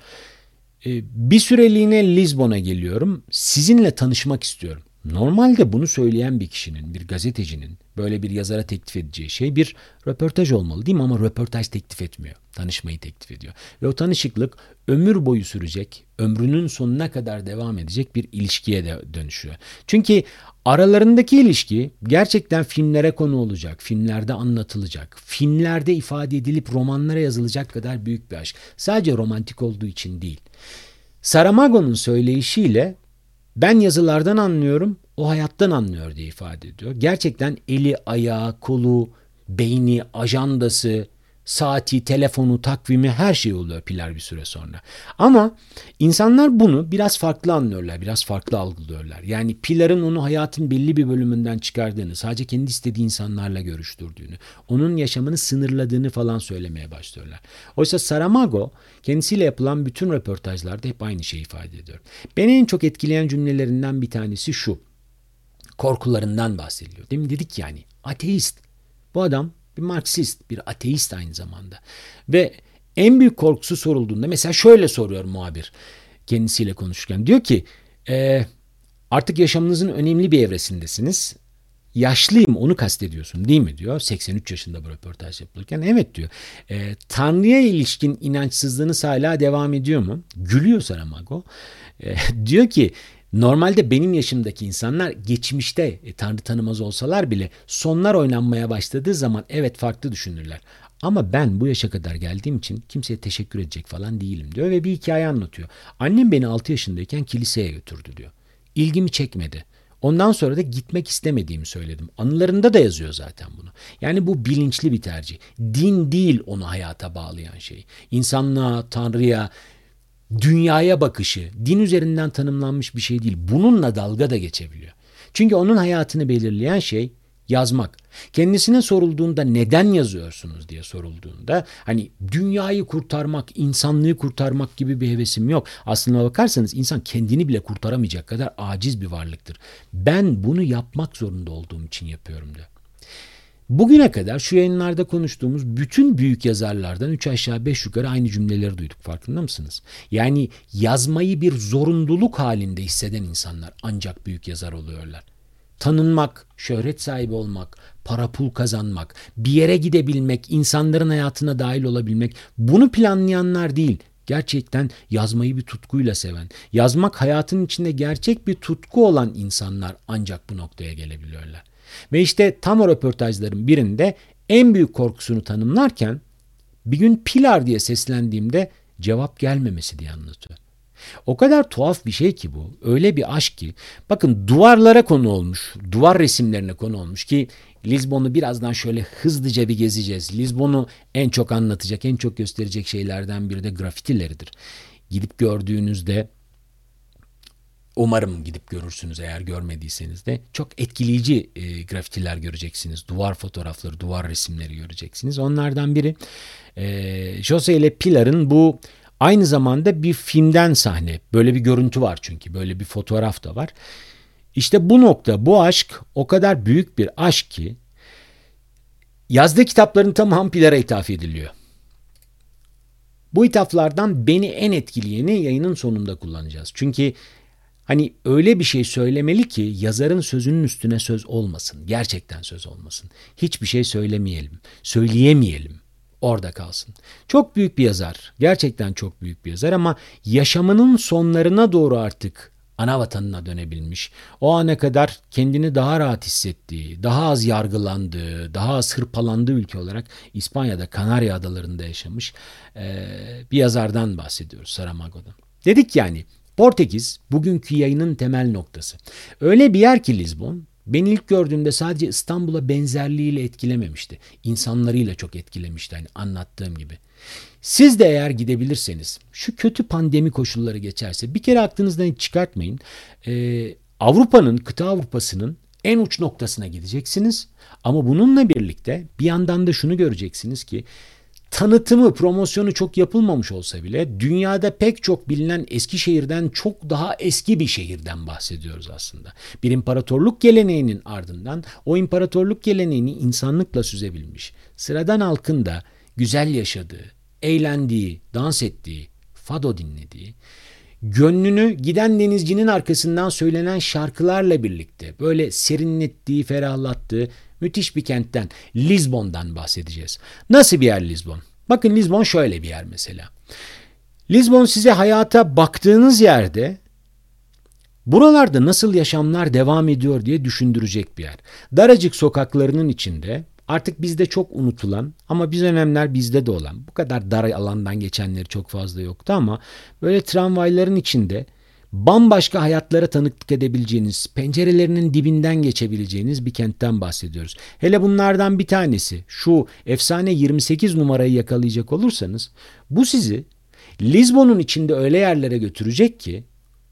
e, bir süreliğine Lizbon'a geliyorum, sizinle tanışmak istiyorum. Normalde bunu söyleyen bir kişinin, bir gazetecinin böyle bir yazara teklif edeceği şey bir röportaj olmalı değil mi? Ama röportaj teklif etmiyor. Tanışmayı teklif ediyor. Ve o tanışıklık ömür boyu sürecek, ömrünün sonuna kadar devam edecek bir ilişkiye de dönüşüyor. Çünkü aralarındaki ilişki gerçekten filmlere konu olacak, filmlerde anlatılacak, filmlerde ifade edilip romanlara yazılacak kadar büyük bir aşk. Sadece romantik olduğu için değil. Saramago'nun söyleyişiyle ben yazılardan anlıyorum, o hayattan anlıyor diye ifade ediyor. Gerçekten eli, ayağı, kolu, beyni, ajandası, saati, telefonu, takvimi her şey oluyor Pilar bir süre sonra. Ama insanlar bunu biraz farklı anlıyorlar, biraz farklı algılıyorlar. Yani Pilar'ın onu hayatın belli bir bölümünden çıkardığını, sadece kendi istediği insanlarla görüştürdüğünü, onun yaşamını sınırladığını falan söylemeye başlıyorlar. Oysa Saramago kendisiyle yapılan bütün röportajlarda hep aynı şeyi ifade ediyor. Beni en çok etkileyen cümlelerinden bir tanesi şu. Korkularından bahsediliyor. Değil mi? Dedik yani ateist. Bu adam bir Marksist, bir ateist aynı zamanda. Ve en büyük korkusu sorulduğunda mesela şöyle soruyor muhabir kendisiyle konuşurken. Diyor ki e, artık yaşamınızın önemli bir evresindesiniz. Yaşlıyım onu kastediyorsun değil mi diyor. seksen üç yaşında bu röportaj yapılırken. Evet diyor. E, Tanrı'ya ilişkin inançsızlığınız hala devam ediyor mu? Gülüyor Saramago. E, diyor ki normalde benim yaşımdaki insanlar geçmişte e, Tanrı tanımaz olsalar bile sonlar oynanmaya başladığı zaman evet farklı düşünürler. Ama ben bu yaşa kadar geldiğim için kimseye teşekkür edecek falan değilim diyor ve bir hikaye anlatıyor. Annem beni altı yaşındayken kiliseye götürdü diyor. İlgimi çekmedi. Ondan sonra da gitmek istemediğimi söyledim. Anılarında da yazıyor zaten bunu. Yani bu bilinçli bir tercih. Din değil onu hayata bağlayan şey. İnsanlığa, Tanrı'ya, dünyaya bakışı din üzerinden tanımlanmış bir şey değil. Bununla dalga da geçebiliyor. Çünkü onun hayatını belirleyen şey yazmak. Kendisine sorulduğunda neden yazıyorsunuz diye sorulduğunda hani dünyayı kurtarmak, insanlığı kurtarmak gibi bir hevesim yok. Aslına bakarsanız insan kendini bile kurtaramayacak kadar aciz bir varlıktır. Ben bunu yapmak zorunda olduğum için yapıyorum diyor. Bugüne kadar şu yayınlarda konuştuğumuz bütün büyük yazarlardan üç aşağı beş yukarı aynı cümleleri duyduk, farkında mısınız? Yani yazmayı bir zorunluluk halinde hisseden insanlar ancak büyük yazar oluyorlar. Tanınmak, şöhret sahibi olmak, para pul kazanmak, bir yere gidebilmek, insanların hayatına dahil olabilmek, bunu planlayanlar değil. Gerçekten yazmayı bir tutkuyla seven, yazmak hayatın içinde gerçek bir tutku olan insanlar ancak bu noktaya gelebiliyorlar. Ve işte tam o röportajların birinde en büyük korkusunu tanımlarken bir gün Pilar diye seslendiğimde cevap gelmemesi diye anlatıyor. O kadar tuhaf bir şey ki bu. Öyle bir aşk ki. Bakın duvarlara konu olmuş. Duvar resimlerine konu olmuş ki Lizbon'u birazdan şöyle hızlıca bir gezeceğiz. Lizbon'u en çok anlatacak, en çok gösterecek şeylerden biri de grafitileridir. Gidip gördüğünüzde umarım gidip görürsünüz eğer görmediyseniz de çok etkileyici e, grafitiler göreceksiniz. Duvar fotoğrafları, duvar resimleri göreceksiniz. Onlardan biri e, José ile Pilar'ın bu aynı zamanda bir filmden sahne. Böyle bir görüntü var çünkü. Böyle bir fotoğraf da var. İşte bu nokta, bu aşk o kadar büyük bir aşk ki yazdığı kitapların tamamı Pilar'a ithaf ediliyor. Bu ithaflardan beni en etkileyeni yayının sonunda kullanacağız. Çünkü hani öyle bir şey söylemeli ki yazarın sözünün üstüne söz olmasın. Gerçekten söz olmasın. Hiçbir şey söylemeyelim. Söyleyemeyelim. Orada kalsın. Çok büyük bir yazar. Gerçekten çok büyük bir yazar ama yaşamının sonlarına doğru artık ana vatanına dönebilmiş. O ana kadar kendini daha rahat hissettiği, daha az yargılandığı, daha az hırpalandığı ülke olarak İspanya'da, Kanarya Adaları'nda yaşamış bir yazardan bahsediyoruz, Saramago'dan. Dedik yani Portekiz bugünkü yayının temel noktası. Öyle bir yer ki Lizbon, beni ilk gördüğümde sadece İstanbul'a benzerliğiyle etkilememişti. İnsanlarıyla çok etkilemişti hani anlattığım gibi. Siz de eğer gidebilirseniz, şu kötü pandemi koşulları geçerse bir kere aklınızdan hiç çıkartmayın. Ee, Avrupa'nın, kıta Avrupa'sının en uç noktasına gideceksiniz. Ama bununla birlikte bir yandan da şunu göreceksiniz ki tanıtımı, promosyonu çok yapılmamış olsa bile dünyada pek çok bilinen Eskişehir'den çok daha eski bir şehirden bahsediyoruz aslında. Bir imparatorluk geleneğinin ardından o imparatorluk geleneğini insanlıkla süzebilmiş, sıradan halkın da güzel yaşadığı, eğlendiği, dans ettiği, fado dinlediği, gönlünü giden denizcinin arkasından söylenen şarkılarla birlikte böyle serinlettiği, ferahlattığı müthiş bir kentten, Lizbon'dan bahsedeceğiz. Nasıl bir yer Lizbon? Bakın Lizbon şöyle bir yer mesela. Lizbon size hayata baktığınız yerde buralarda nasıl yaşamlar devam ediyor diye düşündürecek bir yer. Daracık sokaklarının içinde artık bizde çok unutulan ama bir dönemler bizde de olan, bu kadar dar alandan geçenleri çok fazla yoktu ama böyle tramvayların içinde bambaşka hayatlara tanıklık edebileceğiniz, pencerelerinin dibinden geçebileceğiniz bir kentten bahsediyoruz. Hele bunlardan bir tanesi şu efsane yirmi sekiz numarayı yakalayacak olursanız bu sizi Lizbon'un içinde öyle yerlere götürecek ki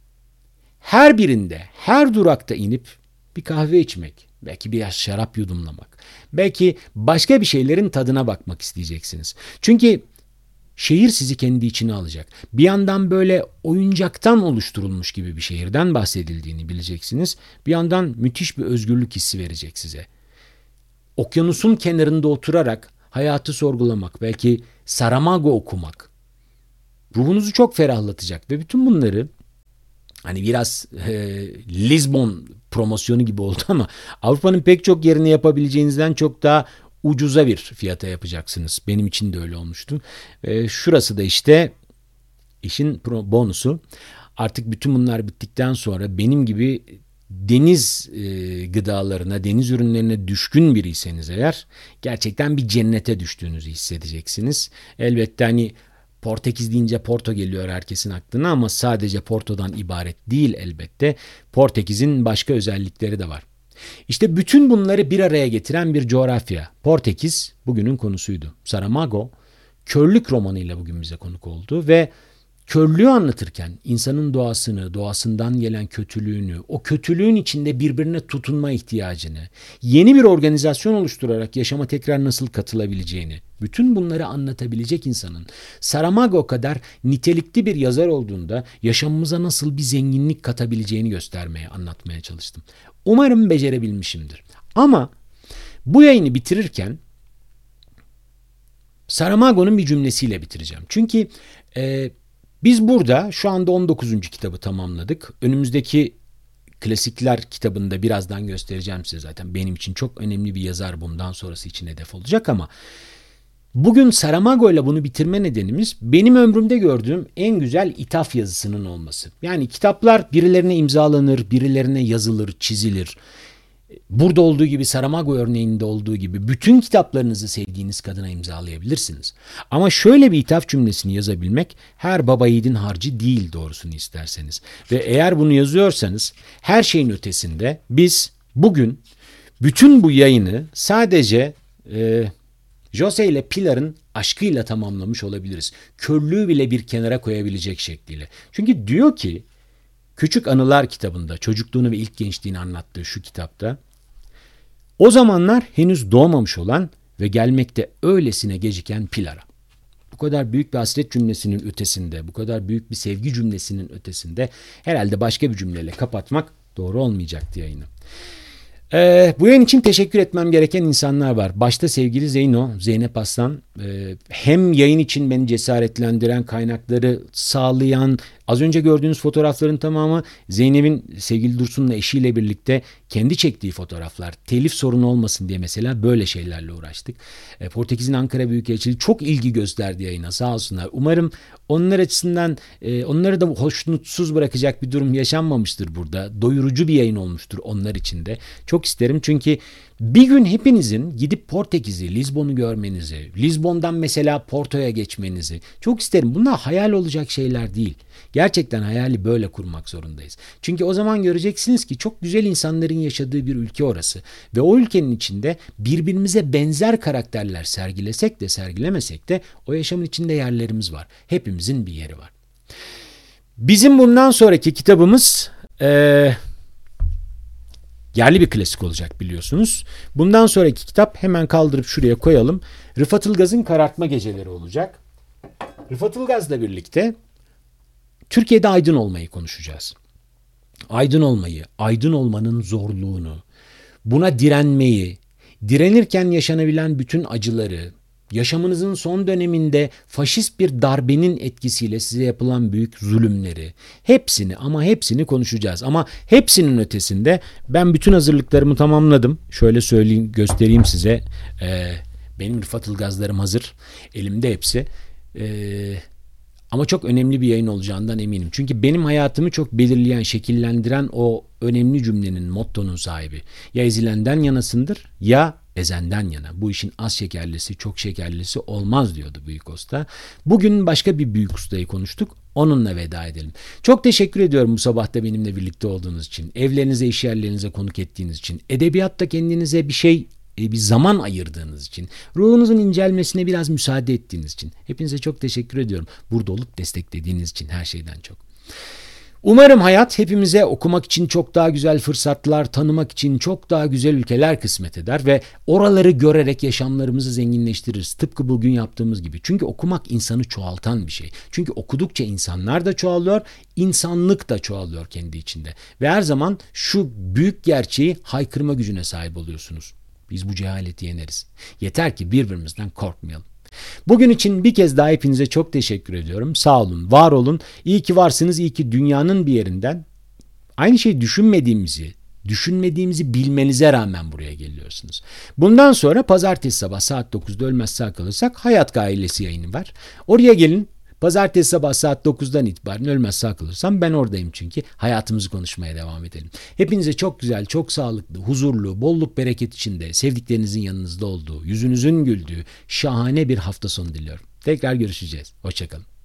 her birinde, her durakta inip bir kahve içmek, belki bir şarap yudumlamak, belki başka bir şeylerin tadına bakmak isteyeceksiniz. Çünkü şehir sizi kendi içine alacak. Bir yandan böyle oyuncaktan oluşturulmuş gibi bir şehirden bahsedildiğini bileceksiniz. Bir yandan müthiş bir özgürlük hissi verecek size. Okyanusun kenarında oturarak hayatı sorgulamak, belki Saramago okumak ruhunuzu çok ferahlatacak ve bütün bunları hani biraz e, Lizbon promosyonu gibi oldu ama Avrupa'nın pek çok yerini yapabileceğinizden çok daha ucuza bir fiyata yapacaksınız. Benim için de öyle olmuştu. E, şurası da işte işin bonusu. Artık bütün bunlar bittikten sonra benim gibi deniz e, gıdalarına, deniz ürünlerine düşkün biriyseniz eğer gerçekten bir cennete düştüğünüzü hissedeceksiniz. Elbette hani Portekiz deyince Porto geliyor herkesin aklına ama sadece Porto'dan ibaret değil elbette. Portekiz'in başka özellikleri de var. İşte bütün bunları bir araya getiren bir coğrafya. Portekiz bugünün konusuydu. Saramago körlük romanıyla bugün bize konuk oldu ve körlüğü anlatırken insanın doğasını, doğasından gelen kötülüğünü, o kötülüğün içinde birbirine tutunma ihtiyacını, yeni bir organizasyon oluşturarak yaşama tekrar nasıl katılabileceğini, bütün bunları anlatabilecek insanın Saramago kadar nitelikli bir yazar olduğunda yaşamımıza nasıl bir zenginlik katabileceğini göstermeye, anlatmaya çalıştım. Umarım becerebilmişimdir. Ama bu yayını bitirirken Saramago'nun bir cümlesiyle bitireceğim. Çünkü e, biz burada şu anda on dokuzuncu kitabı tamamladık. Önümüzdeki klasikler kitabını da birazdan göstereceğim size zaten. Benim için çok önemli bir yazar, bundan sonrası için hedef olacak ama bugün Saramago ile bunu bitirme nedenimiz benim ömrümde gördüğüm en güzel ithaf yazısının olması. Yani kitaplar birilerine imzalanır, birilerine yazılır, çizilir. Burada olduğu gibi, Saramago örneğinde olduğu gibi bütün kitaplarınızı sevdiğiniz kadına imzalayabilirsiniz. Ama şöyle bir ithaf cümlesini yazabilmek her baba yiğidin harcı değil, doğrusunu isterseniz. Ve eğer bunu yazıyorsanız her şeyin ötesinde biz bugün bütün bu yayını sadece e, Jose ile Pilar'ın aşkıyla tamamlamış olabiliriz. Körlüğü bile bir kenara koyabilecek şekliyle. Çünkü diyor ki Küçük Anılar kitabında, çocukluğunu ve ilk gençliğini anlattığı şu kitapta, o zamanlar henüz doğmamış olan ve gelmekte öylesine geciken Pilar'a. Bu kadar büyük bir hasret cümlesinin ötesinde, bu kadar büyük bir sevgi cümlesinin ötesinde herhalde başka bir cümleyle kapatmak doğru olmayacaktı yayını. Ee, bu yayın için teşekkür etmem gereken insanlar var. Başta sevgili Zeyno, Zeynep Aslan, e, hem yayın için beni cesaretlendiren, kaynakları sağlayan, az önce gördüğünüz fotoğrafların tamamı Zeynep'in sevgili Dursun'la eşiyle birlikte kendi çektiği fotoğraflar. Telif sorunu olmasın diye mesela böyle şeylerle uğraştık. E, Portekiz'in Ankara Büyükelçiliği çok ilgi gösterdi yayına, sağ olsunlar. Umarım onlar açısından e, onları da hoşnutsuz bırakacak bir durum yaşanmamıştır burada. Doyurucu bir yayın olmuştur onlar için de. Çok isterim çünkü bir gün hepinizin gidip Portekiz'i, Lizbon'u görmenizi, Lizbon'dan mesela Porto'ya geçmenizi çok isterim. Bunlar hayal olacak şeyler değil. Gerçekten hayali böyle kurmak zorundayız. Çünkü o zaman göreceksiniz ki çok güzel insanların yaşadığı bir ülke orası. Ve o ülkenin içinde birbirimize benzer karakterler sergilesek de sergilemesek de o yaşamın içinde yerlerimiz var. Hepimizin bir yeri var. Bizim bundan sonraki kitabımız... Ee, Yerli bir klasik olacak biliyorsunuz. Bundan sonraki kitap hemen kaldırıp şuraya koyalım. Rıfat Ilgaz'ın Karartma Geceleri olacak. Rıfat Ilgaz'la birlikte Türkiye'de aydın olmayı konuşacağız. Aydın olmayı, aydın olmanın zorluğunu, buna direnmeyi, direnirken yaşanabilen bütün acıları, yaşamınızın son döneminde faşist bir darbenin etkisiyle size yapılan büyük zulümleri, hepsini ama hepsini konuşacağız. Ama hepsinin ötesinde ben bütün hazırlıklarımı tamamladım. Şöyle söyleyeyim, göstereyim size. Ee, benim Rıfat Ilgazlarım hazır. Elimde hepsi. Ee, Ama çok önemli bir yayın olacağından eminim. Çünkü benim hayatımı çok belirleyen, şekillendiren o önemli cümlenin, mottonun sahibi. Ya ezilenden yanasındır ya ezenden yana. Bu işin az şekerlisi, çok şekerlisi olmaz diyordu büyük usta. Bugün başka bir büyük ustayı konuştuk. Onunla veda edelim. Çok teşekkür ediyorum bu sabah da benimle birlikte olduğunuz için. Evlerinize, iş yerlerinize konuk ettiğiniz için. Edebiyatta kendinize bir şey bir zaman ayırdığınız için, ruhunuzun incelmesine biraz müsaade ettiğiniz için hepinize çok teşekkür ediyorum. Burada olup desteklediğiniz için her şeyden çok. Umarım hayat hepimize okumak için çok daha güzel fırsatlar, tanımak için çok daha güzel ülkeler kısmet eder ve oraları görerek yaşamlarımızı zenginleştiririz. Tıpkı bugün yaptığımız gibi. Çünkü okumak insanı çoğaltan bir şey. Çünkü okudukça insanlar da çoğalıyor, insanlık da çoğalıyor kendi içinde. Ve her zaman şu büyük gerçeği haykırma gücüne sahip oluyorsunuz. Biz bu cehaleti yeneriz. Yeter ki birbirimizden korkmayalım. Bugün için bir kez daha hepinize çok teşekkür ediyorum. Sağ olun, var olun. İyi ki varsınız, iyi ki dünyanın bir yerinden aynı şeyi düşünmediğimizi, düşünmediğimizi bilmenize rağmen buraya geliyorsunuz. Bundan sonra pazartesi sabah saat dokuzda ölmez sağ kalırsak Hayat Ailesi yayını var. Oraya gelin. Pazartesi sabah saat dokuzdan itibaren ölmez sağ kalırsam ben oradayım çünkü hayatımızı konuşmaya devam edelim. Hepinize çok güzel, çok sağlıklı, huzurlu, bolluk bereket içinde, sevdiklerinizin yanınızda olduğu, yüzünüzün güldüğü şahane bir hafta sonu diliyorum. Tekrar görüşeceğiz. Hoşça kalın.